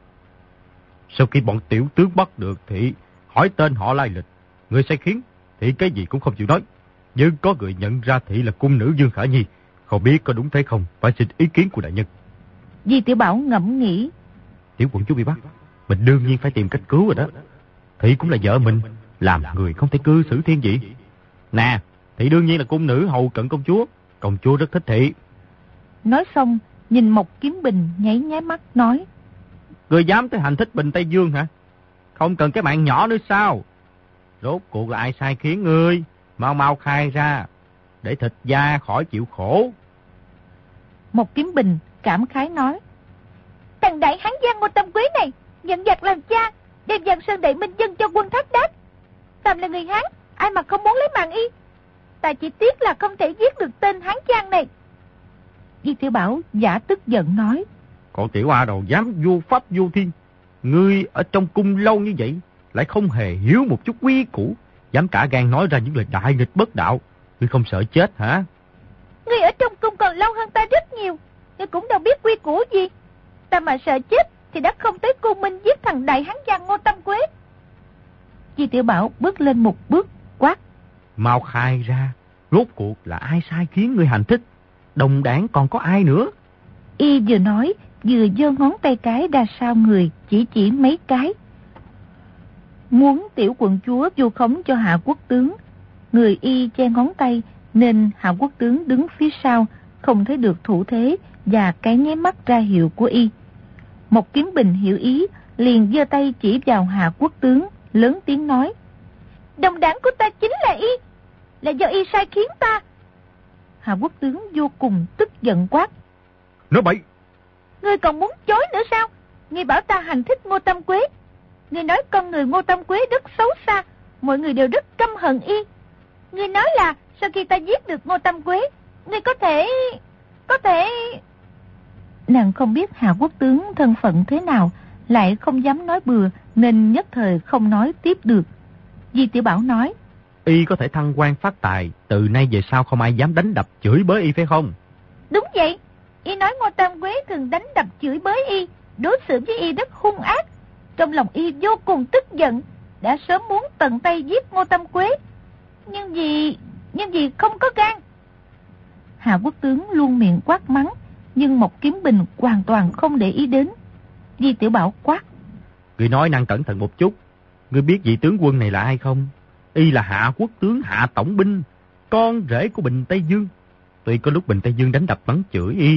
Sau khi bọn tiểu tướng bắt được thị, hỏi tên họ lai lịch, người sai khiến, thị cái gì cũng không chịu nói. Nhưng có người nhận ra thị là cung nữ Dương Khả Nhi, không biết có đúng thế không, phải xin ý kiến của đại nhân. Di Tiểu Bảo ngẫm nghĩ: Tiểu quận chúa bị bắt, mình đương nhiên phải tìm cách cứu rồi đó. Thị cũng là vợ mình, làm người không thể cư xử thiên vị. Nè, thị đương nhiên là cung nữ hầu cận công chúa, công chúa rất thích thị. Nói xong, nhìn Mộc Kiếm Bình nháy nháy mắt nói: Ngươi dám tới hành thích Bình Tây Dương hả? Không cần cái mạng nhỏ nữa sao? Rốt cuộc là ai sai khiến ngươi? Mau mau khai ra, để thịt da khỏi chịu khổ. Mộc Kiếm Bình cảm khái nói: Thằng đại hán giang Ngô Tam Quế này nhận giặc làm cha, đem Giang Sơn Đại Minh dân cho quân Thác Đát. Tam là người Hán, ai mà không muốn lấy mạng y. Ta chỉ tiếc là không thể giết được tên Hán Giang này. Di Tiểu Bảo giả tức giận nói: Còn tiểu A đầu dám vô pháp vô thiên. Ngươi ở trong cung lâu như vậy, lại không hề hiếu một chút quy củ, dám cả gan nói ra những lời đại nghịch bất đạo. Ngươi không sợ chết hả? Ngươi ở trong cung còn lâu hơn ta rất nhiều, ngươi cũng đâu biết quy củ gì. Ta mà sợ chết thì đã không tới cung minh giết thằng đại hán giang Ngô Tam Quế. Di Tiểu Bảo bước lên một bước quát: Mau khai ra, rốt cuộc là ai sai khiến ngươi hành thích? Đồng đảng còn có ai nữa? Y vừa nói vừa giơ ngón tay cái ra sau người, chỉ chỉ mấy cái. Muốn tiểu quận chúa vu khống cho Hạ Quốc tướng. Người Y che ngón tay, nên Hạ Quốc tướng đứng phía sau, không thấy được thủ thế và cái nháy mắt ra hiệu của Y. Mộc Kiếm Bình hiểu ý, liền giơ tay chỉ vào Hạ Quốc tướng, lớn tiếng nói: Đồng đảng của ta chính là Y, là do Y sai khiến ta. Hạ Quốc tướng vô cùng tức giận quát: Nói bậy! Ngươi còn muốn chối nữa sao? Ngươi bảo ta hành thích Ngô Tam Quế. Ngươi nói con người Ngô Tam Quế rất xấu xa, mọi người đều rất căm hận Y. Ngươi nói là sau khi ta giết được Ngô Tam Quế, ngươi có thể... có thể... Nàng không biết Hạ Quốc tướng thân phận thế nào, lại không dám nói bừa, nên nhất thời không nói tiếp được. Di Tiểu Bảo nói: Y có thể thăng quan phát tài, từ nay về sau không ai dám đánh đập chửi bới Y phải không? Đúng vậy. Y nói Ngô Tam Quế thường đánh đập chửi bới Y, đối xử với Y rất hung ác. Trong lòng Y vô cùng tức giận, đã sớm muốn tận tay giết Ngô Tam Quế, nhưng vì nhưng vì không có gan. Hạ Quốc tướng luôn miệng quát mắng, nhưng Mộc Kiếm Bình hoàn toàn không để ý đến. Di Tiểu Bảo quát: Ngươi nói năng cẩn thận một chút. Ngươi biết vị tướng quân này là ai không? Y là Hạ Quốc tướng Hạ Tổng binh, con rể của Bình Tây Dương. Tuy có lúc Bình Tây Dương đánh đập mắng chửi Y,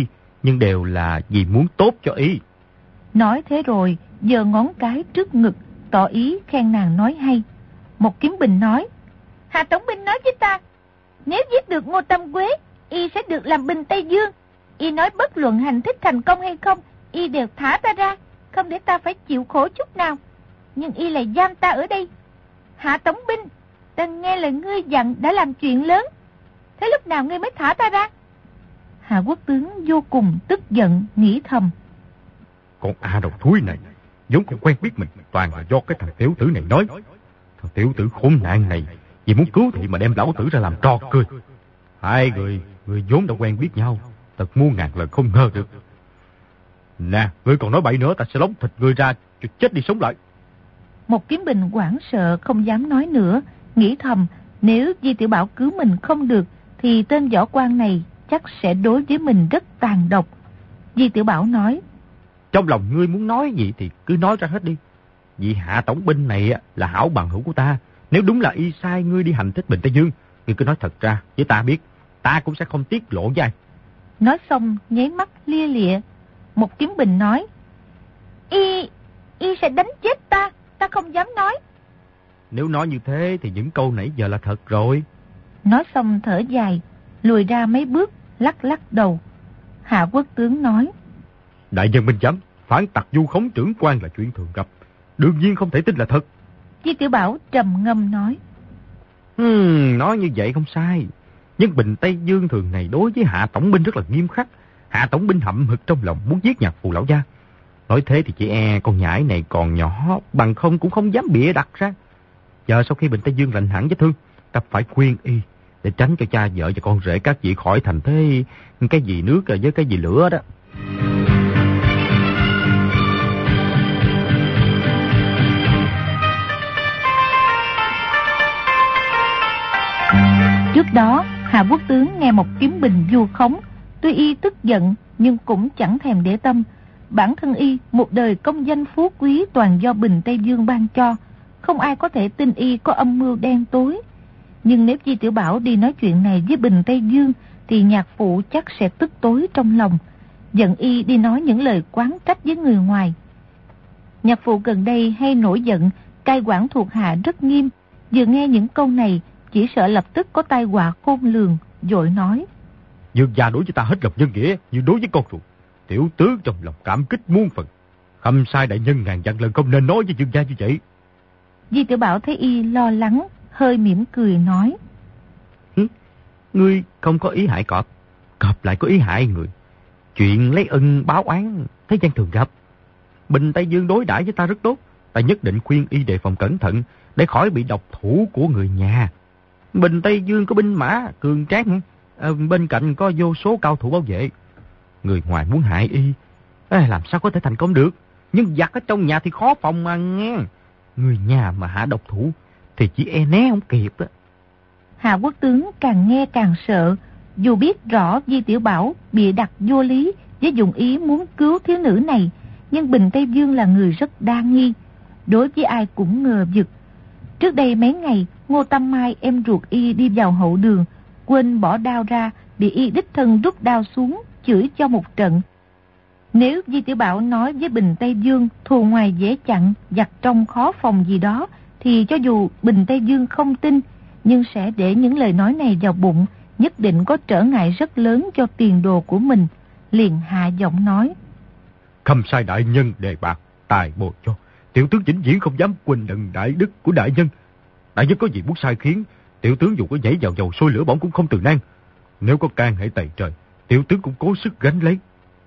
nhưng đều là vì muốn tốt cho y. Nói thế rồi, giơ ngón cái trước ngực, tỏ ý khen nàng nói hay. Một Kiếm Bình nói, Hạ Tổng binh nói với ta, nếu giết được Ngô Tâm Quế, y sẽ được làm binh Tây Dương. Y nói bất luận hành thích thành công hay không, y đều thả ta ra, không để ta phải chịu khổ chút nào. Nhưng y lại giam ta ở đây. Hạ Tổng binh, ta nghe lời ngươi dặn đã làm chuyện lớn, thế lúc nào ngươi mới thả ta ra? Hạ Quốc tướng vô cùng tức giận, nghĩ thầm, con A đầu thúi này vốn không quen biết mình, toàn là do cái thằng tiểu tử này nói. Thằng tiểu tử khốn nạn này vì muốn cứu thị mà đem lão tử ra làm trò cười. Hai người người vốn đã quen biết nhau, thật muôn ngàn lần không ngờ được. Nè, ngươi còn nói bậy nữa, ta sẽ lóng thịt ngươi ra cho chết đi sống lại. Một Kiếm Bình hoảng sợ không dám nói nữa, nghĩ thầm nếu Di Tiểu Bảo cứu mình không được thì tên võ quan này chắc sẽ đối với mình rất tàn độc. Di Tiểu Bảo nói, trong lòng ngươi muốn nói gì thì cứ nói ra hết đi. Vì Hạ tổng binh này là hảo bằng hữu của ta, nếu đúng là y sai ngươi đi hành thích Bình Tây Dương, ngươi cứ nói thật ra với ta biết, ta cũng sẽ không tiết lộ với ai. Nói xong nháy mắt lia lịa. Một Kiếm Bình nói, y y sẽ đánh chết ta, ta không dám nói. Nếu nói như thế thì những câu nãy giờ là thật rồi. Nói xong thở dài, lùi ra mấy bước, lắc lắc đầu. Hạ Quốc tướng nói, đại nhân minh giám, phản tặc vu khống trưởng quan là chuyện thường gặp, đương nhiên không thể tin là thật. Di Tiểu Bảo trầm ngâm nói, Hmm, nói như vậy không sai, nhưng Bình Tây Dương thường này đối với Hạ tổng binh rất là nghiêm khắc. Hạ tổng binh hậm hực trong lòng muốn giết nhạc phù lão gia. Nói thế thì chị e con nhãi này còn nhỏ, bằng không cũng không dám bịa đặt ra. Giờ sau khi Bình Tây Dương lành hẳn vết thương, ta phải khuyên y để tránh cho cha vợ và con rể các vị khỏi thành thế cái gì nước với cái gì lửa đó. Trước đó Hạ Quốc tướng nghe một Kiếm Bình vu khống, tuy y tức giận nhưng cũng chẳng thèm để tâm. Bản thân y một đời công danh phú quý toàn do Bình Tây Dương ban cho, không ai có thể tin y có âm mưu đen tối. Nhưng nếu Di Tiểu Bảo đi nói chuyện này với Bình Tây Dương thì nhạc phụ chắc sẽ tức tối trong lòng, giận y đi nói những lời oán trách với người ngoài. Nhạc phụ gần đây hay nổi giận, cai quản thuộc hạ rất nghiêm, vừa nghe những câu này chỉ sợ lập tức có tai họa khôn lường, vội nói, Dương gia đối với ta hết lòng nhân nghĩa như đối với con ruột, tiểu tướng trong lòng cảm kích muôn phần. Khâm sai đại nhân ngàn vạn lần không nên nói với Dương gia như vậy. Di Tiểu Bảo thấy y lo lắng, hơi mỉm cười nói, Hứ, ngươi không có ý hại cọp, cọp lại có ý hại người. Chuyện lấy ân báo oán thế gian thường gặp. Bình Tây Dương đối đãi với ta rất tốt, ta nhất định khuyên y đề phòng cẩn thận để khỏi bị độc thủ của người nhà. Bình Tây Dương có binh mã cường tráng, à, bên cạnh có vô số cao thủ bảo vệ. Người ngoài muốn hại y, à, làm sao có thể thành công được? Nhưng giặc ở trong nhà thì khó phòng mà nghe. Người nhà mà hạ độc thủ thì chỉ e né không kịp á. Hạ Quốc tướng càng nghe càng sợ, dù biết rõ Di Tiểu Bảo bịa đặt vô lý với dụng ý muốn cứu thiếu nữ này, nhưng Bình Tây Dương là người rất đa nghi, đối với ai cũng ngờ vực. Trước đây mấy ngày, Ngô Tâm Mai em ruột y đi vào hậu đường, quên bỏ đao ra, bị y đích thân rút đao xuống, chửi cho một trận. Nếu Di Tiểu Bảo nói với Bình Tây Dương thù ngoài dễ chặn, giặc trong khó phòng gì đó, thì cho dù Bình Tây Dương không tin, nhưng sẽ để những lời nói này vào bụng, nhất định có trở ngại rất lớn cho tiền đồ của mình. Liền hạ giọng nói, Khâm sai đại nhân đề bạc tài bồi cho, tiểu tướng vĩnh viễn không dám quên đựng đại đức của đại nhân. Đại nhân có gì muốn sai khiến, tiểu tướng dù có nhảy vào dầu sôi lửa bỏng cũng không từ nan. Nếu có can hệ tày trời, tiểu tướng cũng cố sức gánh lấy.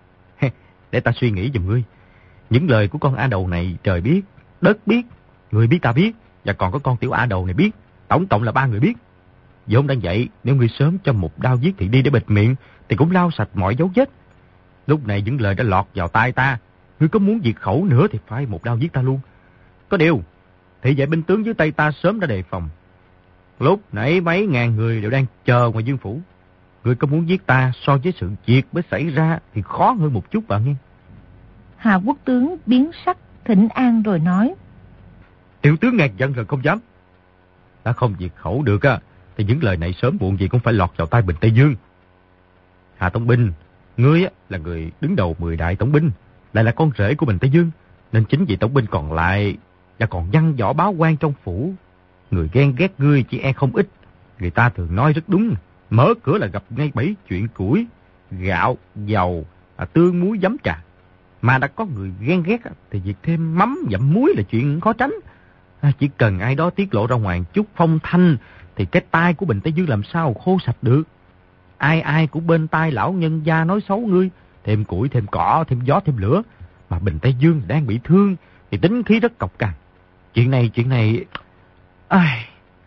Để ta suy nghĩ giùm ngươi. Những lời của con A Đầu này trời biết, đất biết, người biết ta biết, và còn có con tiểu A Đầu này biết. Tổng cộng là ba người biết. Vốn đang vậy, nếu ngươi sớm cho một đao giết thị đi để bịt miệng, thì cũng lau sạch mọi dấu vết. Lúc này những lời đã lọt vào tai ta, ngươi có muốn diệt khẩu nữa thì phải một đao giết ta luôn. Có điều, thị vệ binh tướng dưới tay ta sớm đã đề phòng. Lúc nãy mấy ngàn người đều đang chờ ngoài dương phủ. Ngươi có muốn giết ta so với sự việc mới xảy ra thì khó hơn một chút bạn nghe. Hạ Quốc tướng biến sắc, thỉnh an rồi nói, Tiểu tướng ngàn dặn là không dám. Ta không diệt khẩu được á, thì những lời này sớm muộn gì cũng phải lọt vào tai Bình Tây Dương. Hạ Tông Binh, Ngươi á, là người đứng đầu mười đại tổng binh, lại là con rể của Bình Tây Dương, nên chính vị tổng binh còn lại là còn văn võ báo quan trong phủ. Người ghen ghét ngươi chỉ e không ít. Người ta thường nói rất đúng, mở cửa là gặp ngay bảy chuyện củi, gạo, dầu, à, tương muối giấm trà. Mà đã có người ghen ghét thì việc thêm mắm dặm muối là chuyện khó tránh. À, chỉ cần ai đó tiết lộ ra ngoài chút phong thanh thì cái tai của Bình Tây Dương làm sao khô sạch được. Ai ai cũng bên tai lão nhân gia nói xấu ngươi, thêm củi, thêm cỏ, thêm gió, thêm lửa. Mà Bình Tây Dương đang bị thương thì tính khí rất cộc cằn. Chuyện này, chuyện này... Ai...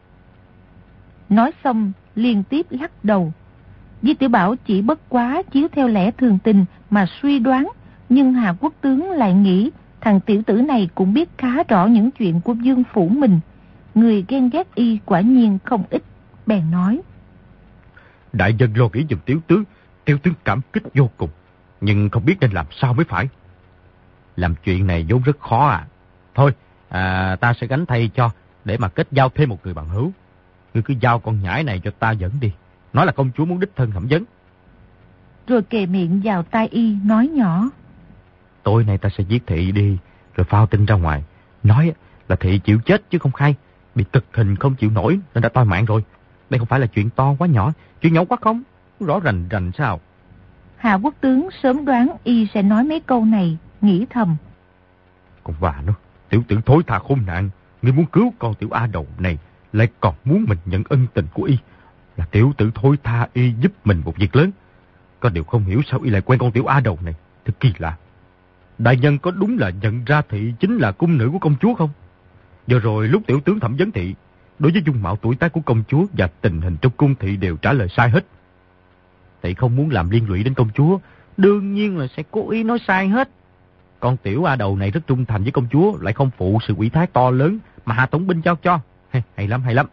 Nói xong liên tiếp lắc đầu. Di Tiểu Bảo chỉ bất quá chiếu theo lẽ thường tình mà suy đoán, nhưng Hà Quốc tướng lại nghĩ thằng tiểu tử này cũng biết khá rõ những chuyện của Dương phủ mình. Người ghen ghét y quả nhiên không ít, bèn nói: Đại nhân lo nghĩ giùm tiểu tướng, tiểu tướng cảm kích vô cùng, nhưng không biết nên làm sao mới phải. Làm chuyện này vốn rất khó à. Thôi, à, ta sẽ gánh thay cho, để mà kết giao thêm một người bằng hữu. Ngươi cứ giao con nhãi này cho ta dẫn đi, nói là công chúa muốn đích thân thẩm vấn. Rồi kề miệng vào tai y nói nhỏ: Tối nay ta sẽ giết thị đi, rồi phao tin ra ngoài, nói là thị chịu chết chứ không khai, bị cực hình không chịu nổi nên đã toi mạng rồi. Đây không phải là chuyện to quá nhỏ, chuyện nhỏ quá không, rõ rành rành sao. Hà Quốc tướng sớm đoán y sẽ nói mấy câu này, nghĩ thầm: Còn bà nó, tiểu tử thối tha khốn nạn, ngươi muốn cứu con tiểu A Đầu này, lại còn muốn mình nhận ân tình của y. Là tiểu tử thối tha y giúp mình một việc lớn. Có điều không hiểu sao y lại quen con tiểu A Đầu này, thật kỳ lạ. Đại nhân có đúng là nhận ra thị chính là cung nữ của công chúa không? Giờ rồi lúc tiểu tướng thẩm vấn thị, đối với dung mạo tuổi tác của công chúa và tình hình trong cung, thị đều trả lời sai hết. Thị không muốn làm liên lụy đến công chúa, đương nhiên là sẽ cố ý nói sai hết. Con tiểu A Đầu này rất trung thành với công chúa, lại không phụ sự ủy thác to lớn mà Hà tổng binh giao cho. Hay, hay lắm, hay lắm.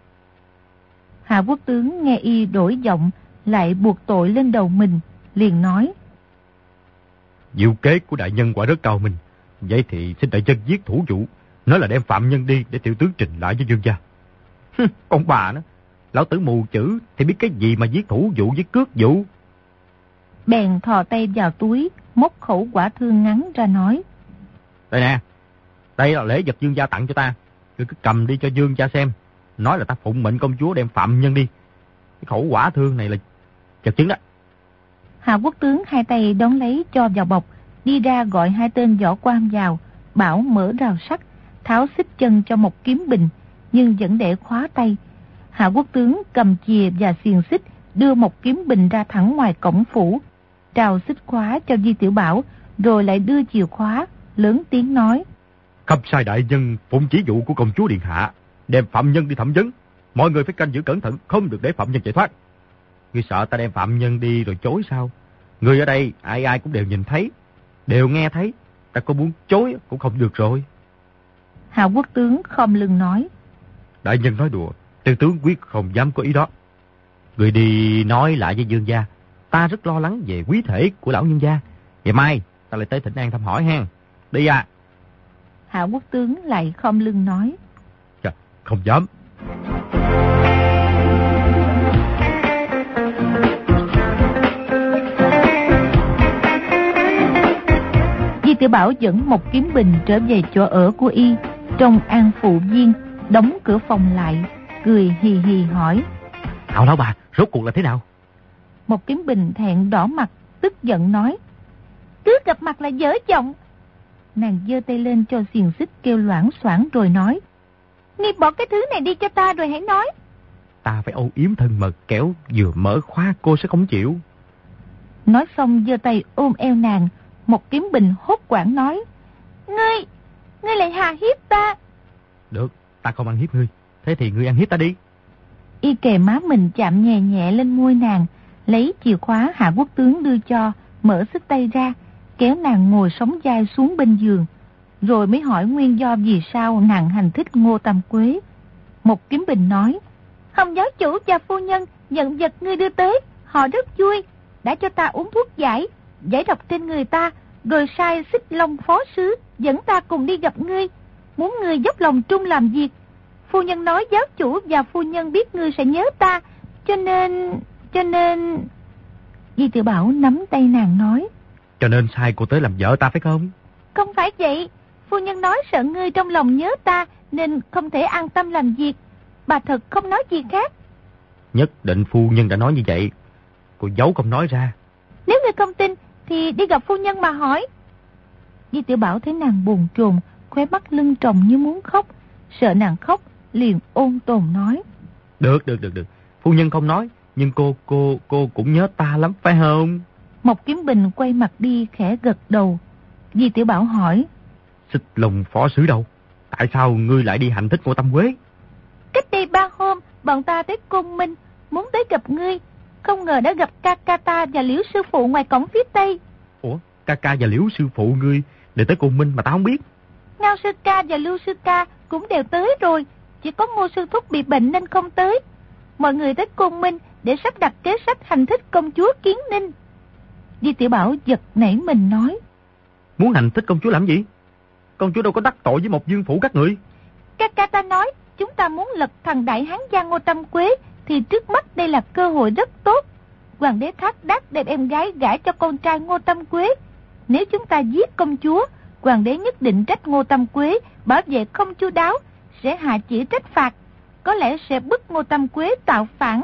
Hà Quốc tướng nghe y đổi giọng, lại buộc tội lên đầu mình, liền nói: Diệu kế của đại nhân quả rất cao minh. Vậy thì xin đại nhân giết thủ vụ, nói là đem phạm nhân đi để tiểu tướng trình lại với dương gia. Con bà nó, lão tử mù chữ thì biết cái gì mà giết thủ vụ với cướp vụ. Bèn thò tay vào túi, móc khẩu quả thương ngắn ra nói: Đây nè, đây là lễ vật dương gia tặng cho ta, ngươi cứ cầm đi cho dương gia xem, nói là ta phụng mệnh công chúa đem phạm nhân đi. Cái khẩu quả thương này là vật chứng đó. Hà Quốc tướng hai tay đón lấy cho vào bọc, đi ra gọi hai tên võ quan vào, bảo mở rào sắt, tháo xích chân cho một kiếm bình, nhưng vẫn để khóa tay. Hà Quốc tướng cầm chìa và xiềng xích, đưa một kiếm bình ra thẳng ngoài cổng phủ, trào xích khóa cho Di Tiểu Bảo, rồi lại đưa chìa khóa, lớn tiếng nói: Khâm sai đại nhân phụng chỉ dụ của công chúa điện hạ, đem phạm nhân đi thẩm vấn. Mọi người phải canh giữ cẩn thận, không được để phạm nhân chạy thoát. Ngươi sợ ta đem phạm nhân đi rồi chối sao? Người ở đây ai ai cũng đều nhìn thấy, đều nghe thấy, ta có muốn chối cũng không được rồi. Hà Quốc tướng khom lưng nói: Đại nhân nói đùa, tiểu tướng quyết không dám có ý đó. Người đi nói lại với dương gia, ta rất lo lắng về quý thể của lão nhân gia. Ngày mai ta lại tới Thịnh An thăm hỏi ha. Đi à. Hà Quốc tướng lại khom lưng nói: Chà, không dám. Di Tiểu Bảo dẫn một kiếm bình trở về chỗ ở của y, trong An Phụ Viên, đóng cửa phòng lại, cười hì hì hỏi: Hảo lão bà, rốt cuộc là thế nào? Một kiếm bình thẹn đỏ mặt, tức giận nói: Cứ gặp mặt là dở giọng. Nàng giơ tay lên cho xiềng xích kêu loảng xoảng rồi nói: Ngươi bỏ cái thứ này đi cho ta rồi hãy nói. Ta phải âu yếm thân mật, kéo vừa mở khóa cô sẽ không chịu. Nói xong giơ tay ôm eo nàng. Một kiếm bình hốt quảng nói: Ngươi, ngươi lại hà hiếp ta. Được, ta không ăn hiếp ngươi, thế thì ngươi ăn hiếp ta đi. Y kề má mình chạm nhẹ nhẹ lên môi nàng, lấy chìa khóa Hạ Quốc tướng đưa cho, mở xích tay ra, kéo nàng ngồi sóng vai xuống bên giường, rồi mới hỏi nguyên do vì sao nàng hành thích Ngô Tam Quế. Một kiếm bình nói: Hồng giáo chủ và phu nhân nhận vật ngươi đưa tới, họ rất vui, đã cho ta uống thuốc giải, giải độc trên người ta, rồi sai Xích Long phó sứ dẫn ta cùng đi gặp ngươi, muốn ngươi dốc lòng trung làm việc. Phu nhân nói giáo chủ và phu nhân biết ngươi sẽ nhớ ta, cho nên... cho nên... Di Tiểu Bảo nắm tay nàng nói. Cho nên sai cô tới làm vợ ta phải không? Không phải vậy. Phu nhân nói sợ ngươi trong lòng nhớ ta nên không thể an tâm làm việc. Bà thật không nói gì khác. Nhất định phu nhân đã nói như vậy. Cô giấu không nói ra. Nếu ngươi không tin thì đi gặp phu nhân mà hỏi. Di Tiểu Bảo thấy nàng buồn chồn, khóe mắt lưng tròng như muốn khóc. Sợ nàng khóc, liền ôn tồn nói. Được, được, được, được. Phu nhân không nói, nhưng cô, cô, cô cũng nhớ ta lắm phải không? Mộc Kiếm Bình quay mặt đi khẽ gật đầu. Di Tiểu Bảo hỏi. Xích Long phó sứ đâu? Tại sao ngươi lại đi hành thích Ngô Tam Quế? Cách đây ba hôm, bọn ta tới Côn Minh, muốn tới gặp ngươi. Không ngờ đã gặp ca ca ta và Liễu sư phụ ngoài cổng phía tây. Ủa, ca ca và Liễu sư phụ ngươi để tới Côn Minh mà tao không biết. Ngao sư ca và Lưu sư ca cũng đều tới rồi. Chỉ có Ngô sư thúc bị bệnh nên không tới. Mọi người tới Côn Minh để sắp đặt kế sách hành thích công chúa Kiến Ninh. Di Tiểu Bảo giật nảy mình nói. Muốn hành thích công chúa làm gì? Công chúa đâu có đắc tội với một dương phủ các người. Ca ca ta nói chúng ta muốn lật thằng đại hán giang Ngô Tam Quế thì trước mắt đây là cơ hội rất tốt. Hoàng đế Thác Đác đem em gái gả cho con trai Ngô Tam Quế. Nếu chúng ta giết công chúa, hoàng đế nhất định trách Ngô Tam Quế bảo vệ không chu đáo, sẽ hạ chỉ trách phạt, có lẽ sẽ bức Ngô Tam Quế tạo phản.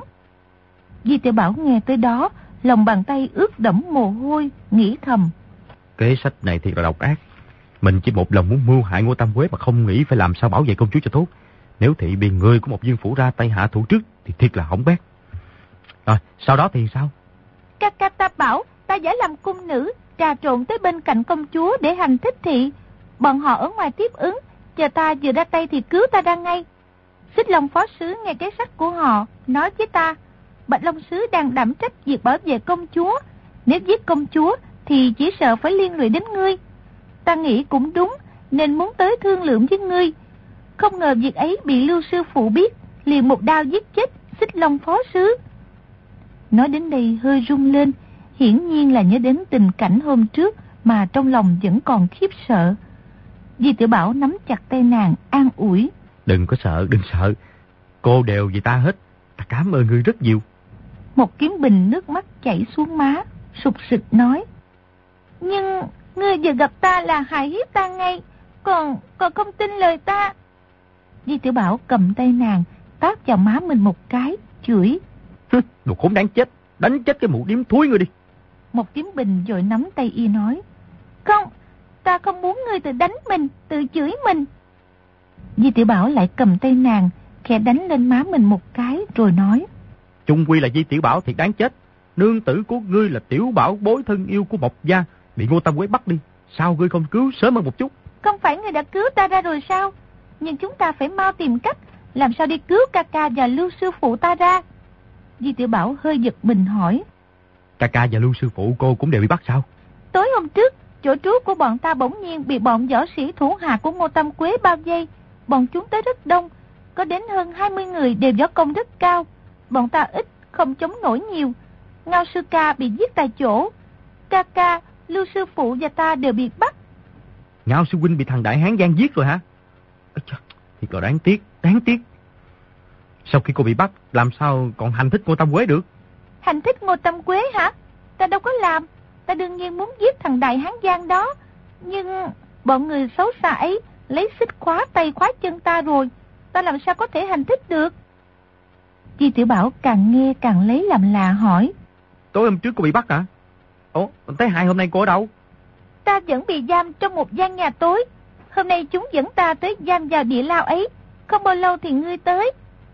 Di Tiểu Bảo nghe tới đó, lòng bàn tay ướt đẫm mồ hôi, nghĩ thầm. Kế sách này thiệt là độc ác. Mình chỉ một lòng muốn mưu hại Ngô Tam Quế mà không nghĩ phải làm sao bảo vệ công chúa cho tốt. Nếu thị bị người của một dương phủ ra tay hạ thủ trước thì thiệt là hỏng bét. Rồi, sau đó thì sao? Ca ca ta bảo ta giả làm cung nữ, trà trộn tới bên cạnh công chúa để hành thích thị. Bọn họ ở ngoài tiếp ứng, chờ ta vừa ra tay thì cứu ta ra ngay. Xích Long phó sứ nghe kế sách của họ, nói với ta, Bạch Long sứ đang đảm trách việc bảo vệ công chúa. Nếu giết công chúa thì chỉ sợ phải liên lụy đến ngươi. Ta nghĩ cũng đúng, nên muốn tới thương lượng với ngươi. Không ngờ việc ấy bị Lưu sư phụ biết, liền một đao giết chết Xích Long phó sứ. Nói đến đây hơi rung lên, hiển nhiên là nhớ đến tình cảnh hôm trước mà trong lòng vẫn còn khiếp sợ. Di Tiểu Bảo nắm chặt tay nàng, an ủi. Đừng có sợ, đừng sợ. Cô đều vì ta hết. Ta cảm ơn ngươi rất nhiều. Một Kiếm Bình nước mắt chảy xuống má, sụt sịt nói. Nhưng ngươi vừa gặp ta là hại hiếp ta ngay, còn còn không tin lời ta. Di Tiểu Bảo cầm tay nàng, tát vào má mình một cái, chửi. Đồ khốn đáng chết, đánh chết cái mụ điếm thúi ngươi đi. Một Kiếm Bình vội nắm tay y nói. Không, ta không muốn ngươi tự đánh mình, tự chửi mình. Di Tiểu Bảo lại cầm tay nàng, khẽ đánh lên má mình một cái rồi nói. Chung quy là Di Tiểu Bảo thiệt đáng chết. Nương tử của ngươi là Tiểu Bảo bối thân yêu của Mộc gia, bị Ngô Tam Quế bắt đi. Sao ngươi không cứu sớm hơn một chút? Không phải ngươi đã cứu ta ra rồi sao? Nhưng chúng ta phải mau tìm cách làm sao đi cứu ca ca và Lưu sư phụ ta ra. Di Tiểu Bảo hơi giật mình hỏi. Ca ca và Lưu sư phụ cô cũng đều bị bắt sao? Tối hôm trước, chỗ trú của bọn ta bỗng nhiên bị bọn võ sĩ thủ hạ của Ngô Tam Quế bao vây. Bọn chúng tới rất đông, có đến hơn hai mươi người đều võ công rất cao. Bọn ta ít, không chống nổi nhiều. Ngao sư ca bị giết tại chỗ. Ca ca, Lưu sư phụ và ta đều bị bắt. Ngao sư huynh bị thằng đại hán giang giết rồi hả? Ây trời, thiệt là đáng tiếc, đáng tiếc. Sau khi cô bị bắt, làm sao còn hành thích Ngô Tam Quế được? Hành thích Ngô Tam Quế hả? Ta đâu có làm. Ta đương nhiên muốn giết thằng đại hán giang đó. Nhưng bọn người xấu xa ấy lấy xích khóa tay khóa chân ta rồi. Ta làm sao có thể hành thích được? Di Tiểu Bảo càng nghe càng lấy làm lạ hỏi. Tối hôm trước cô bị bắt hả? Ủa, tới hai hôm nay cô ở đâu? Ta vẫn bị giam trong một gian nhà tối. Hôm nay chúng dẫn ta tới giam vào địa lao ấy. Không bao lâu thì ngươi tới.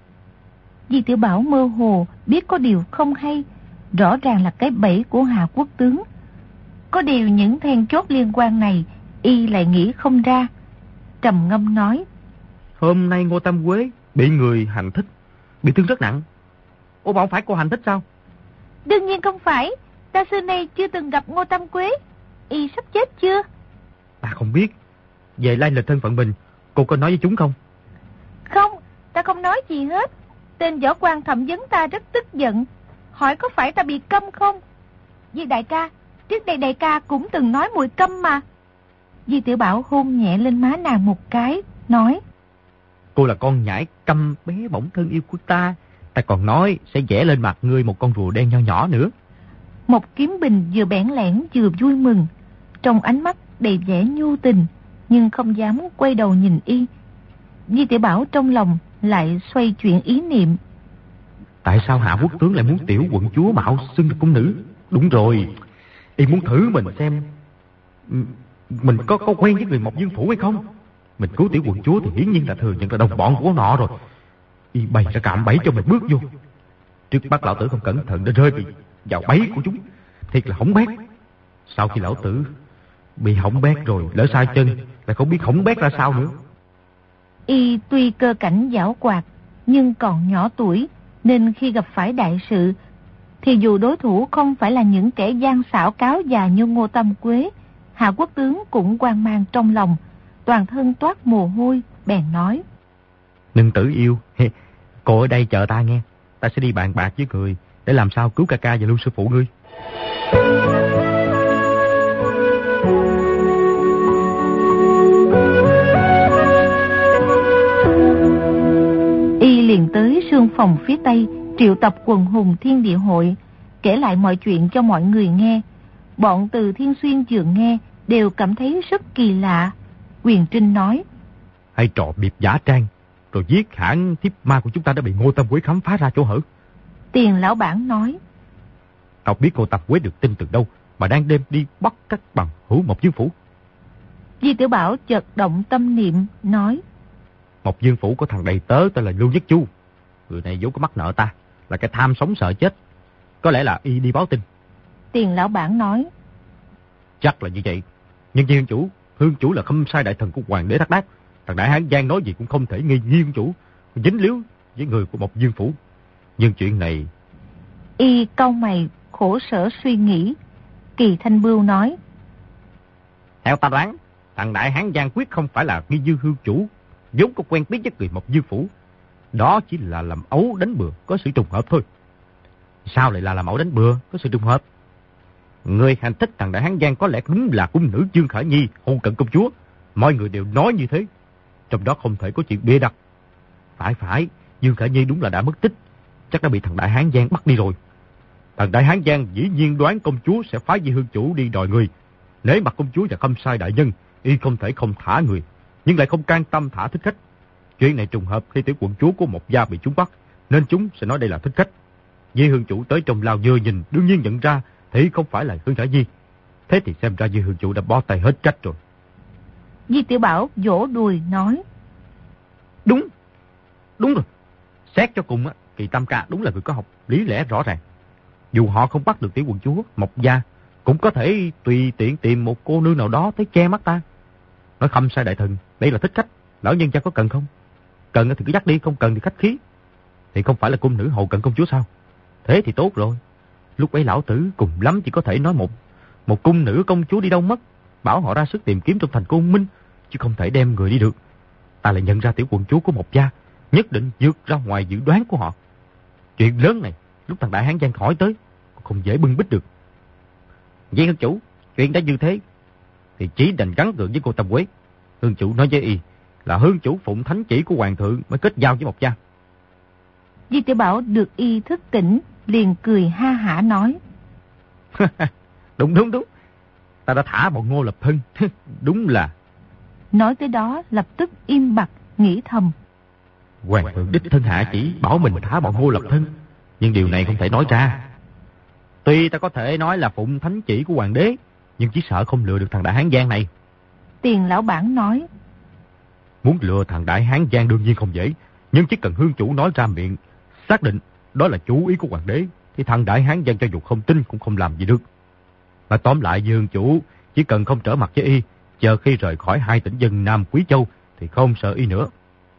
Di Tiểu Bảo mơ hồ biết có điều không hay. Rõ ràng là cái bẫy của Hạ Quốc tướng. Có điều những then chốt liên quan này y lại nghĩ không ra. Trầm ngâm nói. Hôm nay Ngô Tam Quế bị người hành thích, bị thương rất nặng. Ủa mà không phải cô hành thích sao? Đương nhiên không phải. Ta xưa nay chưa từng gặp Ngô Tam Quế. Y sắp chết chưa? Ta không biết. Về lai lịch thân phận mình, cô có nói với chúng không? Không, ta không nói gì hết. Tên võ quan thẩm vấn ta rất tức giận, hỏi có phải ta bị câm không? Di đại ca, trước đây đại ca cũng từng nói mùi câm mà. Di Tiểu Bảo hôn nhẹ lên má nàng một cái, nói. Cô là con nhãi câm bé bỏng thân yêu của ta. Ta còn nói sẽ vẽ lên mặt ngươi một con rùa đen nho nhỏ nữa. Một Kiếm Bình vừa bẽn lẽn vừa vui mừng, trong ánh mắt đầy vẻ nhu tình, nhưng không dám quay đầu nhìn y. Di Tiểu Bảo trong lòng lại xoay chuyển ý niệm. Tại sao Hạ Quốc tướng lại muốn tiểu quận chúa mạo xưng là cung nữ? Đúng rồi, y muốn thử mình xem mình có có quen với người Mộc Dương Phủ hay không. Mình cứu tiểu quận chúa thì hiển nhiên là thừa nhận là đồng bọn của nọ rồi. Y bày ra cạm bẫy cho mình bước vô. Trước bắt lão tử không cẩn thận đã rơi bị vào bẫy của chúng, thiệt là hỏng bét. Sau khi lão tử bị hỏng bét rồi, lỡ sai chân lại không biết hỏng bét ra sao nữa. Y tuy cơ cảnh giảo hoạt, nhưng còn nhỏ tuổi, nên khi gặp phải đại sự thì dù đối thủ không phải là những kẻ gian xảo cáo già như Ngô Tam Quế, Hạ Quốc tướng cũng hoang mang trong lòng, toàn thân toát mồ hôi, bèn nói: Nương tử yêu, cô ở đây chờ ta nghe, ta sẽ đi bàn bạc với người để làm sao cứu ca ca và Lưu sư phụ ngươi. Y liền tới sương phòng phía tây, triệu tập quần hùng Thiên Địa hội, kể lại mọi chuyện cho mọi người nghe. Bọn Từ Thiên Xuyên vừa nghe đều cảm thấy rất kỳ lạ. Quyền Trinh nói: Hay trò biệp giả trang, rồi giết hãng thiếp ma của chúng ta đã bị Ngô Tam Quế khám phá ra chỗ hở. Tiền lão bản nói: Tao biết Ngô Tam Quế được tin từ đâu mà đang đêm đi bắt các bằng hữu Mộc Dương Phủ. Di Tiểu Bảo chợt động tâm niệm nói: Mộc Dương Phủ có thằng đầy tớ tên là Lưu Nhất Chu. Người này vốn có mắc nợ ta, là cái tham sống sợ chết. Có lẽ là y đi báo tin. Tiền lão bản nói: Chắc là như vậy. Nhưng với hương chủ, hương chủ là khâm sai đại thần của hoàng đế Thác Đác. Thằng Đại Hán Giang nói gì cũng không thể nghi nghi hương chủ, dính líu với người của Mộc Dương Phủ. Nhưng chuyện này... Y cau mày khổ sở suy nghĩ. Kỳ Thanh Bưu nói: Theo ta đoán, thằng Đại Hán Giang quyết không phải là nghi dư hương chủ, vốn có quen biết với người Mộc Dương Phủ. Đó chỉ là làm ấu đánh bừa, có sự trùng hợp thôi. Sao lại là làm ấu đánh bừa, có sự trùng hợp? Người hành thích thằng Đại Hán Giang có lẽ đúng là cung nữ Dương Khả Nhi, hôn cận công chúa. Mọi người đều nói như thế. Trong đó không thể có chuyện bịa đặt. Phải phải, Dương Khả Nhi đúng là đã mất tích. Chắc đã bị thằng Đại Hán Giang bắt đi rồi. Thằng Đại Hán Giang dĩ nhiên đoán công chúa sẽ phái Di hương chủ đi đòi người. Nể mặt công chúa và khâm sai đại nhân, y không thể không thả người, nhưng lại không can tâm thả thích khách. Chuyện này trùng hợp khi tiểu quận chúa của Mộc gia bị chúng bắt, nên chúng sẽ nói đây là thích khách. Di hương chủ tới trong lao vừa nhìn, đương nhiên nhận ra thì không phải là Hương Khả Nhi. Thế thì xem ra Di hương chủ đã bó tay hết trách rồi. Di Tiểu Bảo vỗ đùi nói: Đúng, đúng rồi. Xét cho cùng á, Kỳ Tam ca đúng là người có học lý lẽ rõ ràng. Dù họ không bắt được tiểu quận chúa Mộc gia, cũng có thể tùy tiện tìm một cô nương nào đó tới che mắt ta. Nói khâm sai đại thần, đây là thích khách, lão nhân gia có cần không? Cần thì cứ dắt đi, không cần thì khách khí. Thì không phải là cung nữ hầu cận công chúa sao? Thế thì tốt rồi. Lúc ấy lão tử cùng lắm chỉ có thể nói một một cung nữ công chúa đi đâu mất, bảo họ ra sức tìm kiếm trong thành Côn Minh, chứ không thể đem người đi được. Ta lại nhận ra tiểu quận chúa của Mộc gia nhất định vượt ra ngoài dự đoán của họ. Chuyện lớn này lúc thằng Đại Hán Giang hỏi tới không dễ bưng bít được. Vậy hương chủ, chuyện đã như thế thì chỉ đành gắn gượng với cô Tam Quế. Hương chủ nói với y là hương chủ phụng thánh chỉ của hoàng thượng mới kết giao với Mộc gia. Di Tiểu Bảo được y thức tỉnh, liền cười ha hả nói: Đúng đúng đúng, ta đã thả bọn Ngô Lập Thân. Đúng là... Nói tới đó lập tức im bặt, nghĩ thầm: Hoàng thượng đích thân hạ chỉ bảo mình thả bọn Ngô Lập Thân, nhưng điều này không thể nói ra. Tuy ta có thể nói là phụng thánh chỉ của hoàng đế, nhưng chỉ sợ không lừa được thằng Đại Hán Giang này. Tiền lão bản nói: Muốn lừa thằng Đại Hán Giang đương nhiên không dễ, nhưng chỉ cần hương chủ nói ra miệng, xác định đó là chủ ý của hoàng đế, thì thằng Đại Hán Giang cho dù không tin cũng không làm gì được. Mà tóm lại với hương chủ, chỉ cần không trở mặt với y, chờ khi rời khỏi hai tỉnh dân Nam Quý Châu thì không sợ y nữa.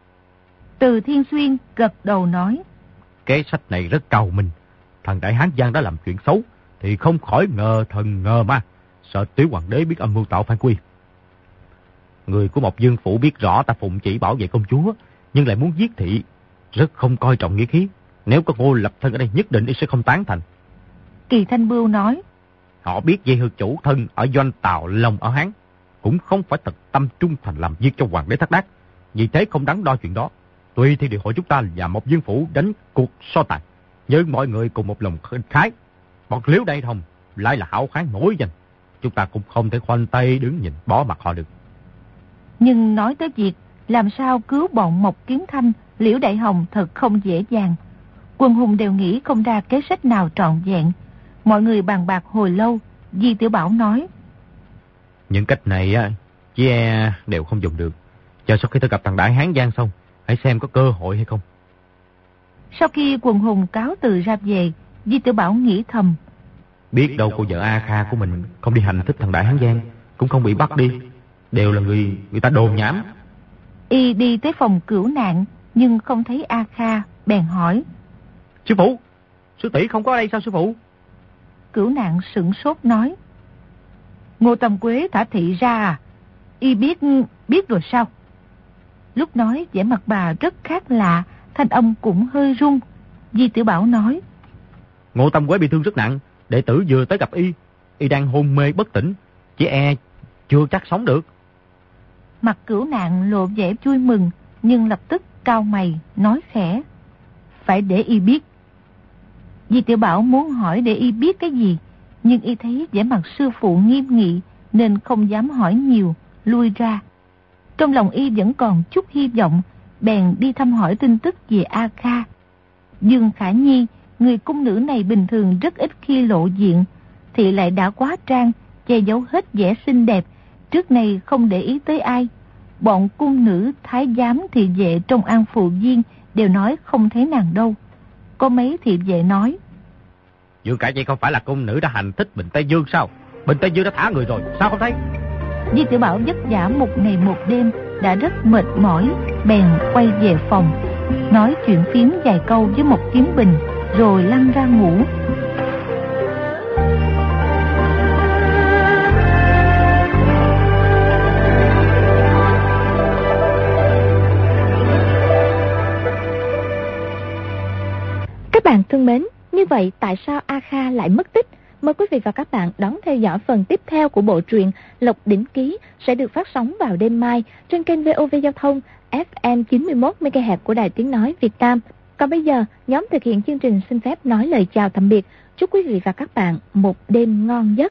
Từ Thiên Xuyên gật đầu nói: Cái sách này rất cao minh. Thằng Đại Hán Giang đã làm chuyện xấu thì không khỏi ngờ thần ngờ ma, sợ tiểu hoàng đế biết âm mưu tạo phản quy. Người của Mộc Dương Phủ biết rõ ta phụng chỉ bảo vệ công chúa, nhưng lại muốn giết thị, rất không coi trọng nghĩa khí. Nếu có Ngô Lập Thân ở đây nhất định y sẽ không tán thành. Kỳ Thanh Bưu nói: Họ biết dây hương chủ thân ở doanh Tào Long ở Hán, cũng không phải thật tâm trung thành làm việc cho hoàng đế Thác Đác, vì thế không đắn đo chuyện đó. Tuy thì địa hội chúng ta và Mộc Dương Phủ đánh cuộc so tài, nhưng mọi người cùng một lòng khái, bọn Liễu Đại Thông lại là hảo kháng nổi danh. Chúng ta cũng không thể khoanh tay đứng nhìn bỏ mặt họ được. Nhưng nói tới việc làm sao cứu bọn Mộc Kiếm Thanh, Liễu Đại Hồng thật không dễ dàng. Quân hùng đều nghĩ không ra kế sách nào trọn vẹn. Mọi người bàn bạc hồi lâu, Di Tiểu Bảo nói: những cách này á, chỉ e đều không dùng được. Chờ sau khi tôi gặp thằng Đại Hán Giang xong, hãy xem có cơ hội hay không. Sau khi quần hùng cáo từ ra về, Di Tiểu Bảo nghĩ thầm: biết đâu cô vợ A Kha của mình không đi hành thích thằng Đại Hán Giang, cũng không bị bắt đi. Đều là người người ta đồn nhảm. Y đi tới phòng cửu nạn, nhưng không thấy A Kha, bèn hỏi: sư phụ, sư tỷ không có ở đây sao sư phụ? Cửu nạn sửng sốt nói: Ngô Tâm Quế thả thị ra à? Y biết, biết rồi sao? Lúc nói vẻ mặt bà rất khác lạ, thanh âm cũng hơi run. Di Tiểu Bảo nói: Ngô Tâm Quế bị thương rất nặng, đệ tử vừa tới gặp y, y đang hôn mê bất tỉnh, chỉ e chưa chắc sống được. Mặt cửu nạn lộ vẻ vui mừng, nhưng lập tức cau mày nói khẽ: phải để y biết. Di Tiểu Bảo muốn hỏi để y biết cái gì, nhưng y thấy vẻ mặt sư phụ nghiêm nghị nên không dám hỏi nhiều, lui ra. Trong lòng y vẫn còn chút hy vọng, bèn đi thăm hỏi tin tức về A Kha. Dương Khả Nhi, người cung nữ này bình thường rất ít khi lộ diện, thì lại đã quá trang, che giấu hết vẻ xinh đẹp, trước này không để ý tới ai. Bọn cung nữ, thái giám, thị vệ trong An Phụ Viên đều nói không thấy nàng đâu. Có mấy thị vệ nói: Dương Khả Nhi không phải là cung nữ đã hành thích Bình Tây Dương sao? Bình Tây Dương đã thả người rồi, sao không thấy? Di Tiểu Bảo vất vả một ngày một đêm, đã rất mệt mỏi, bèn quay về phòng, nói chuyện phiếm vài câu với một Kiếm Bình, rồi lăn ra ngủ. Các bạn thân mến, như vậy tại sao A Kha lại mất tích? Mời quý vị và các bạn đón theo dõi phần tiếp theo của bộ truyện Lộc Đỉnh Ký sẽ được phát sóng vào đêm mai trên kênh vê o vê Giao thông ép em chín mươi mốt mê ga héc của Đài Tiếng Nói Việt Nam. Còn bây giờ, nhóm thực hiện chương trình xin phép nói lời chào tạm biệt. Chúc quý vị và các bạn một đêm ngon giấc.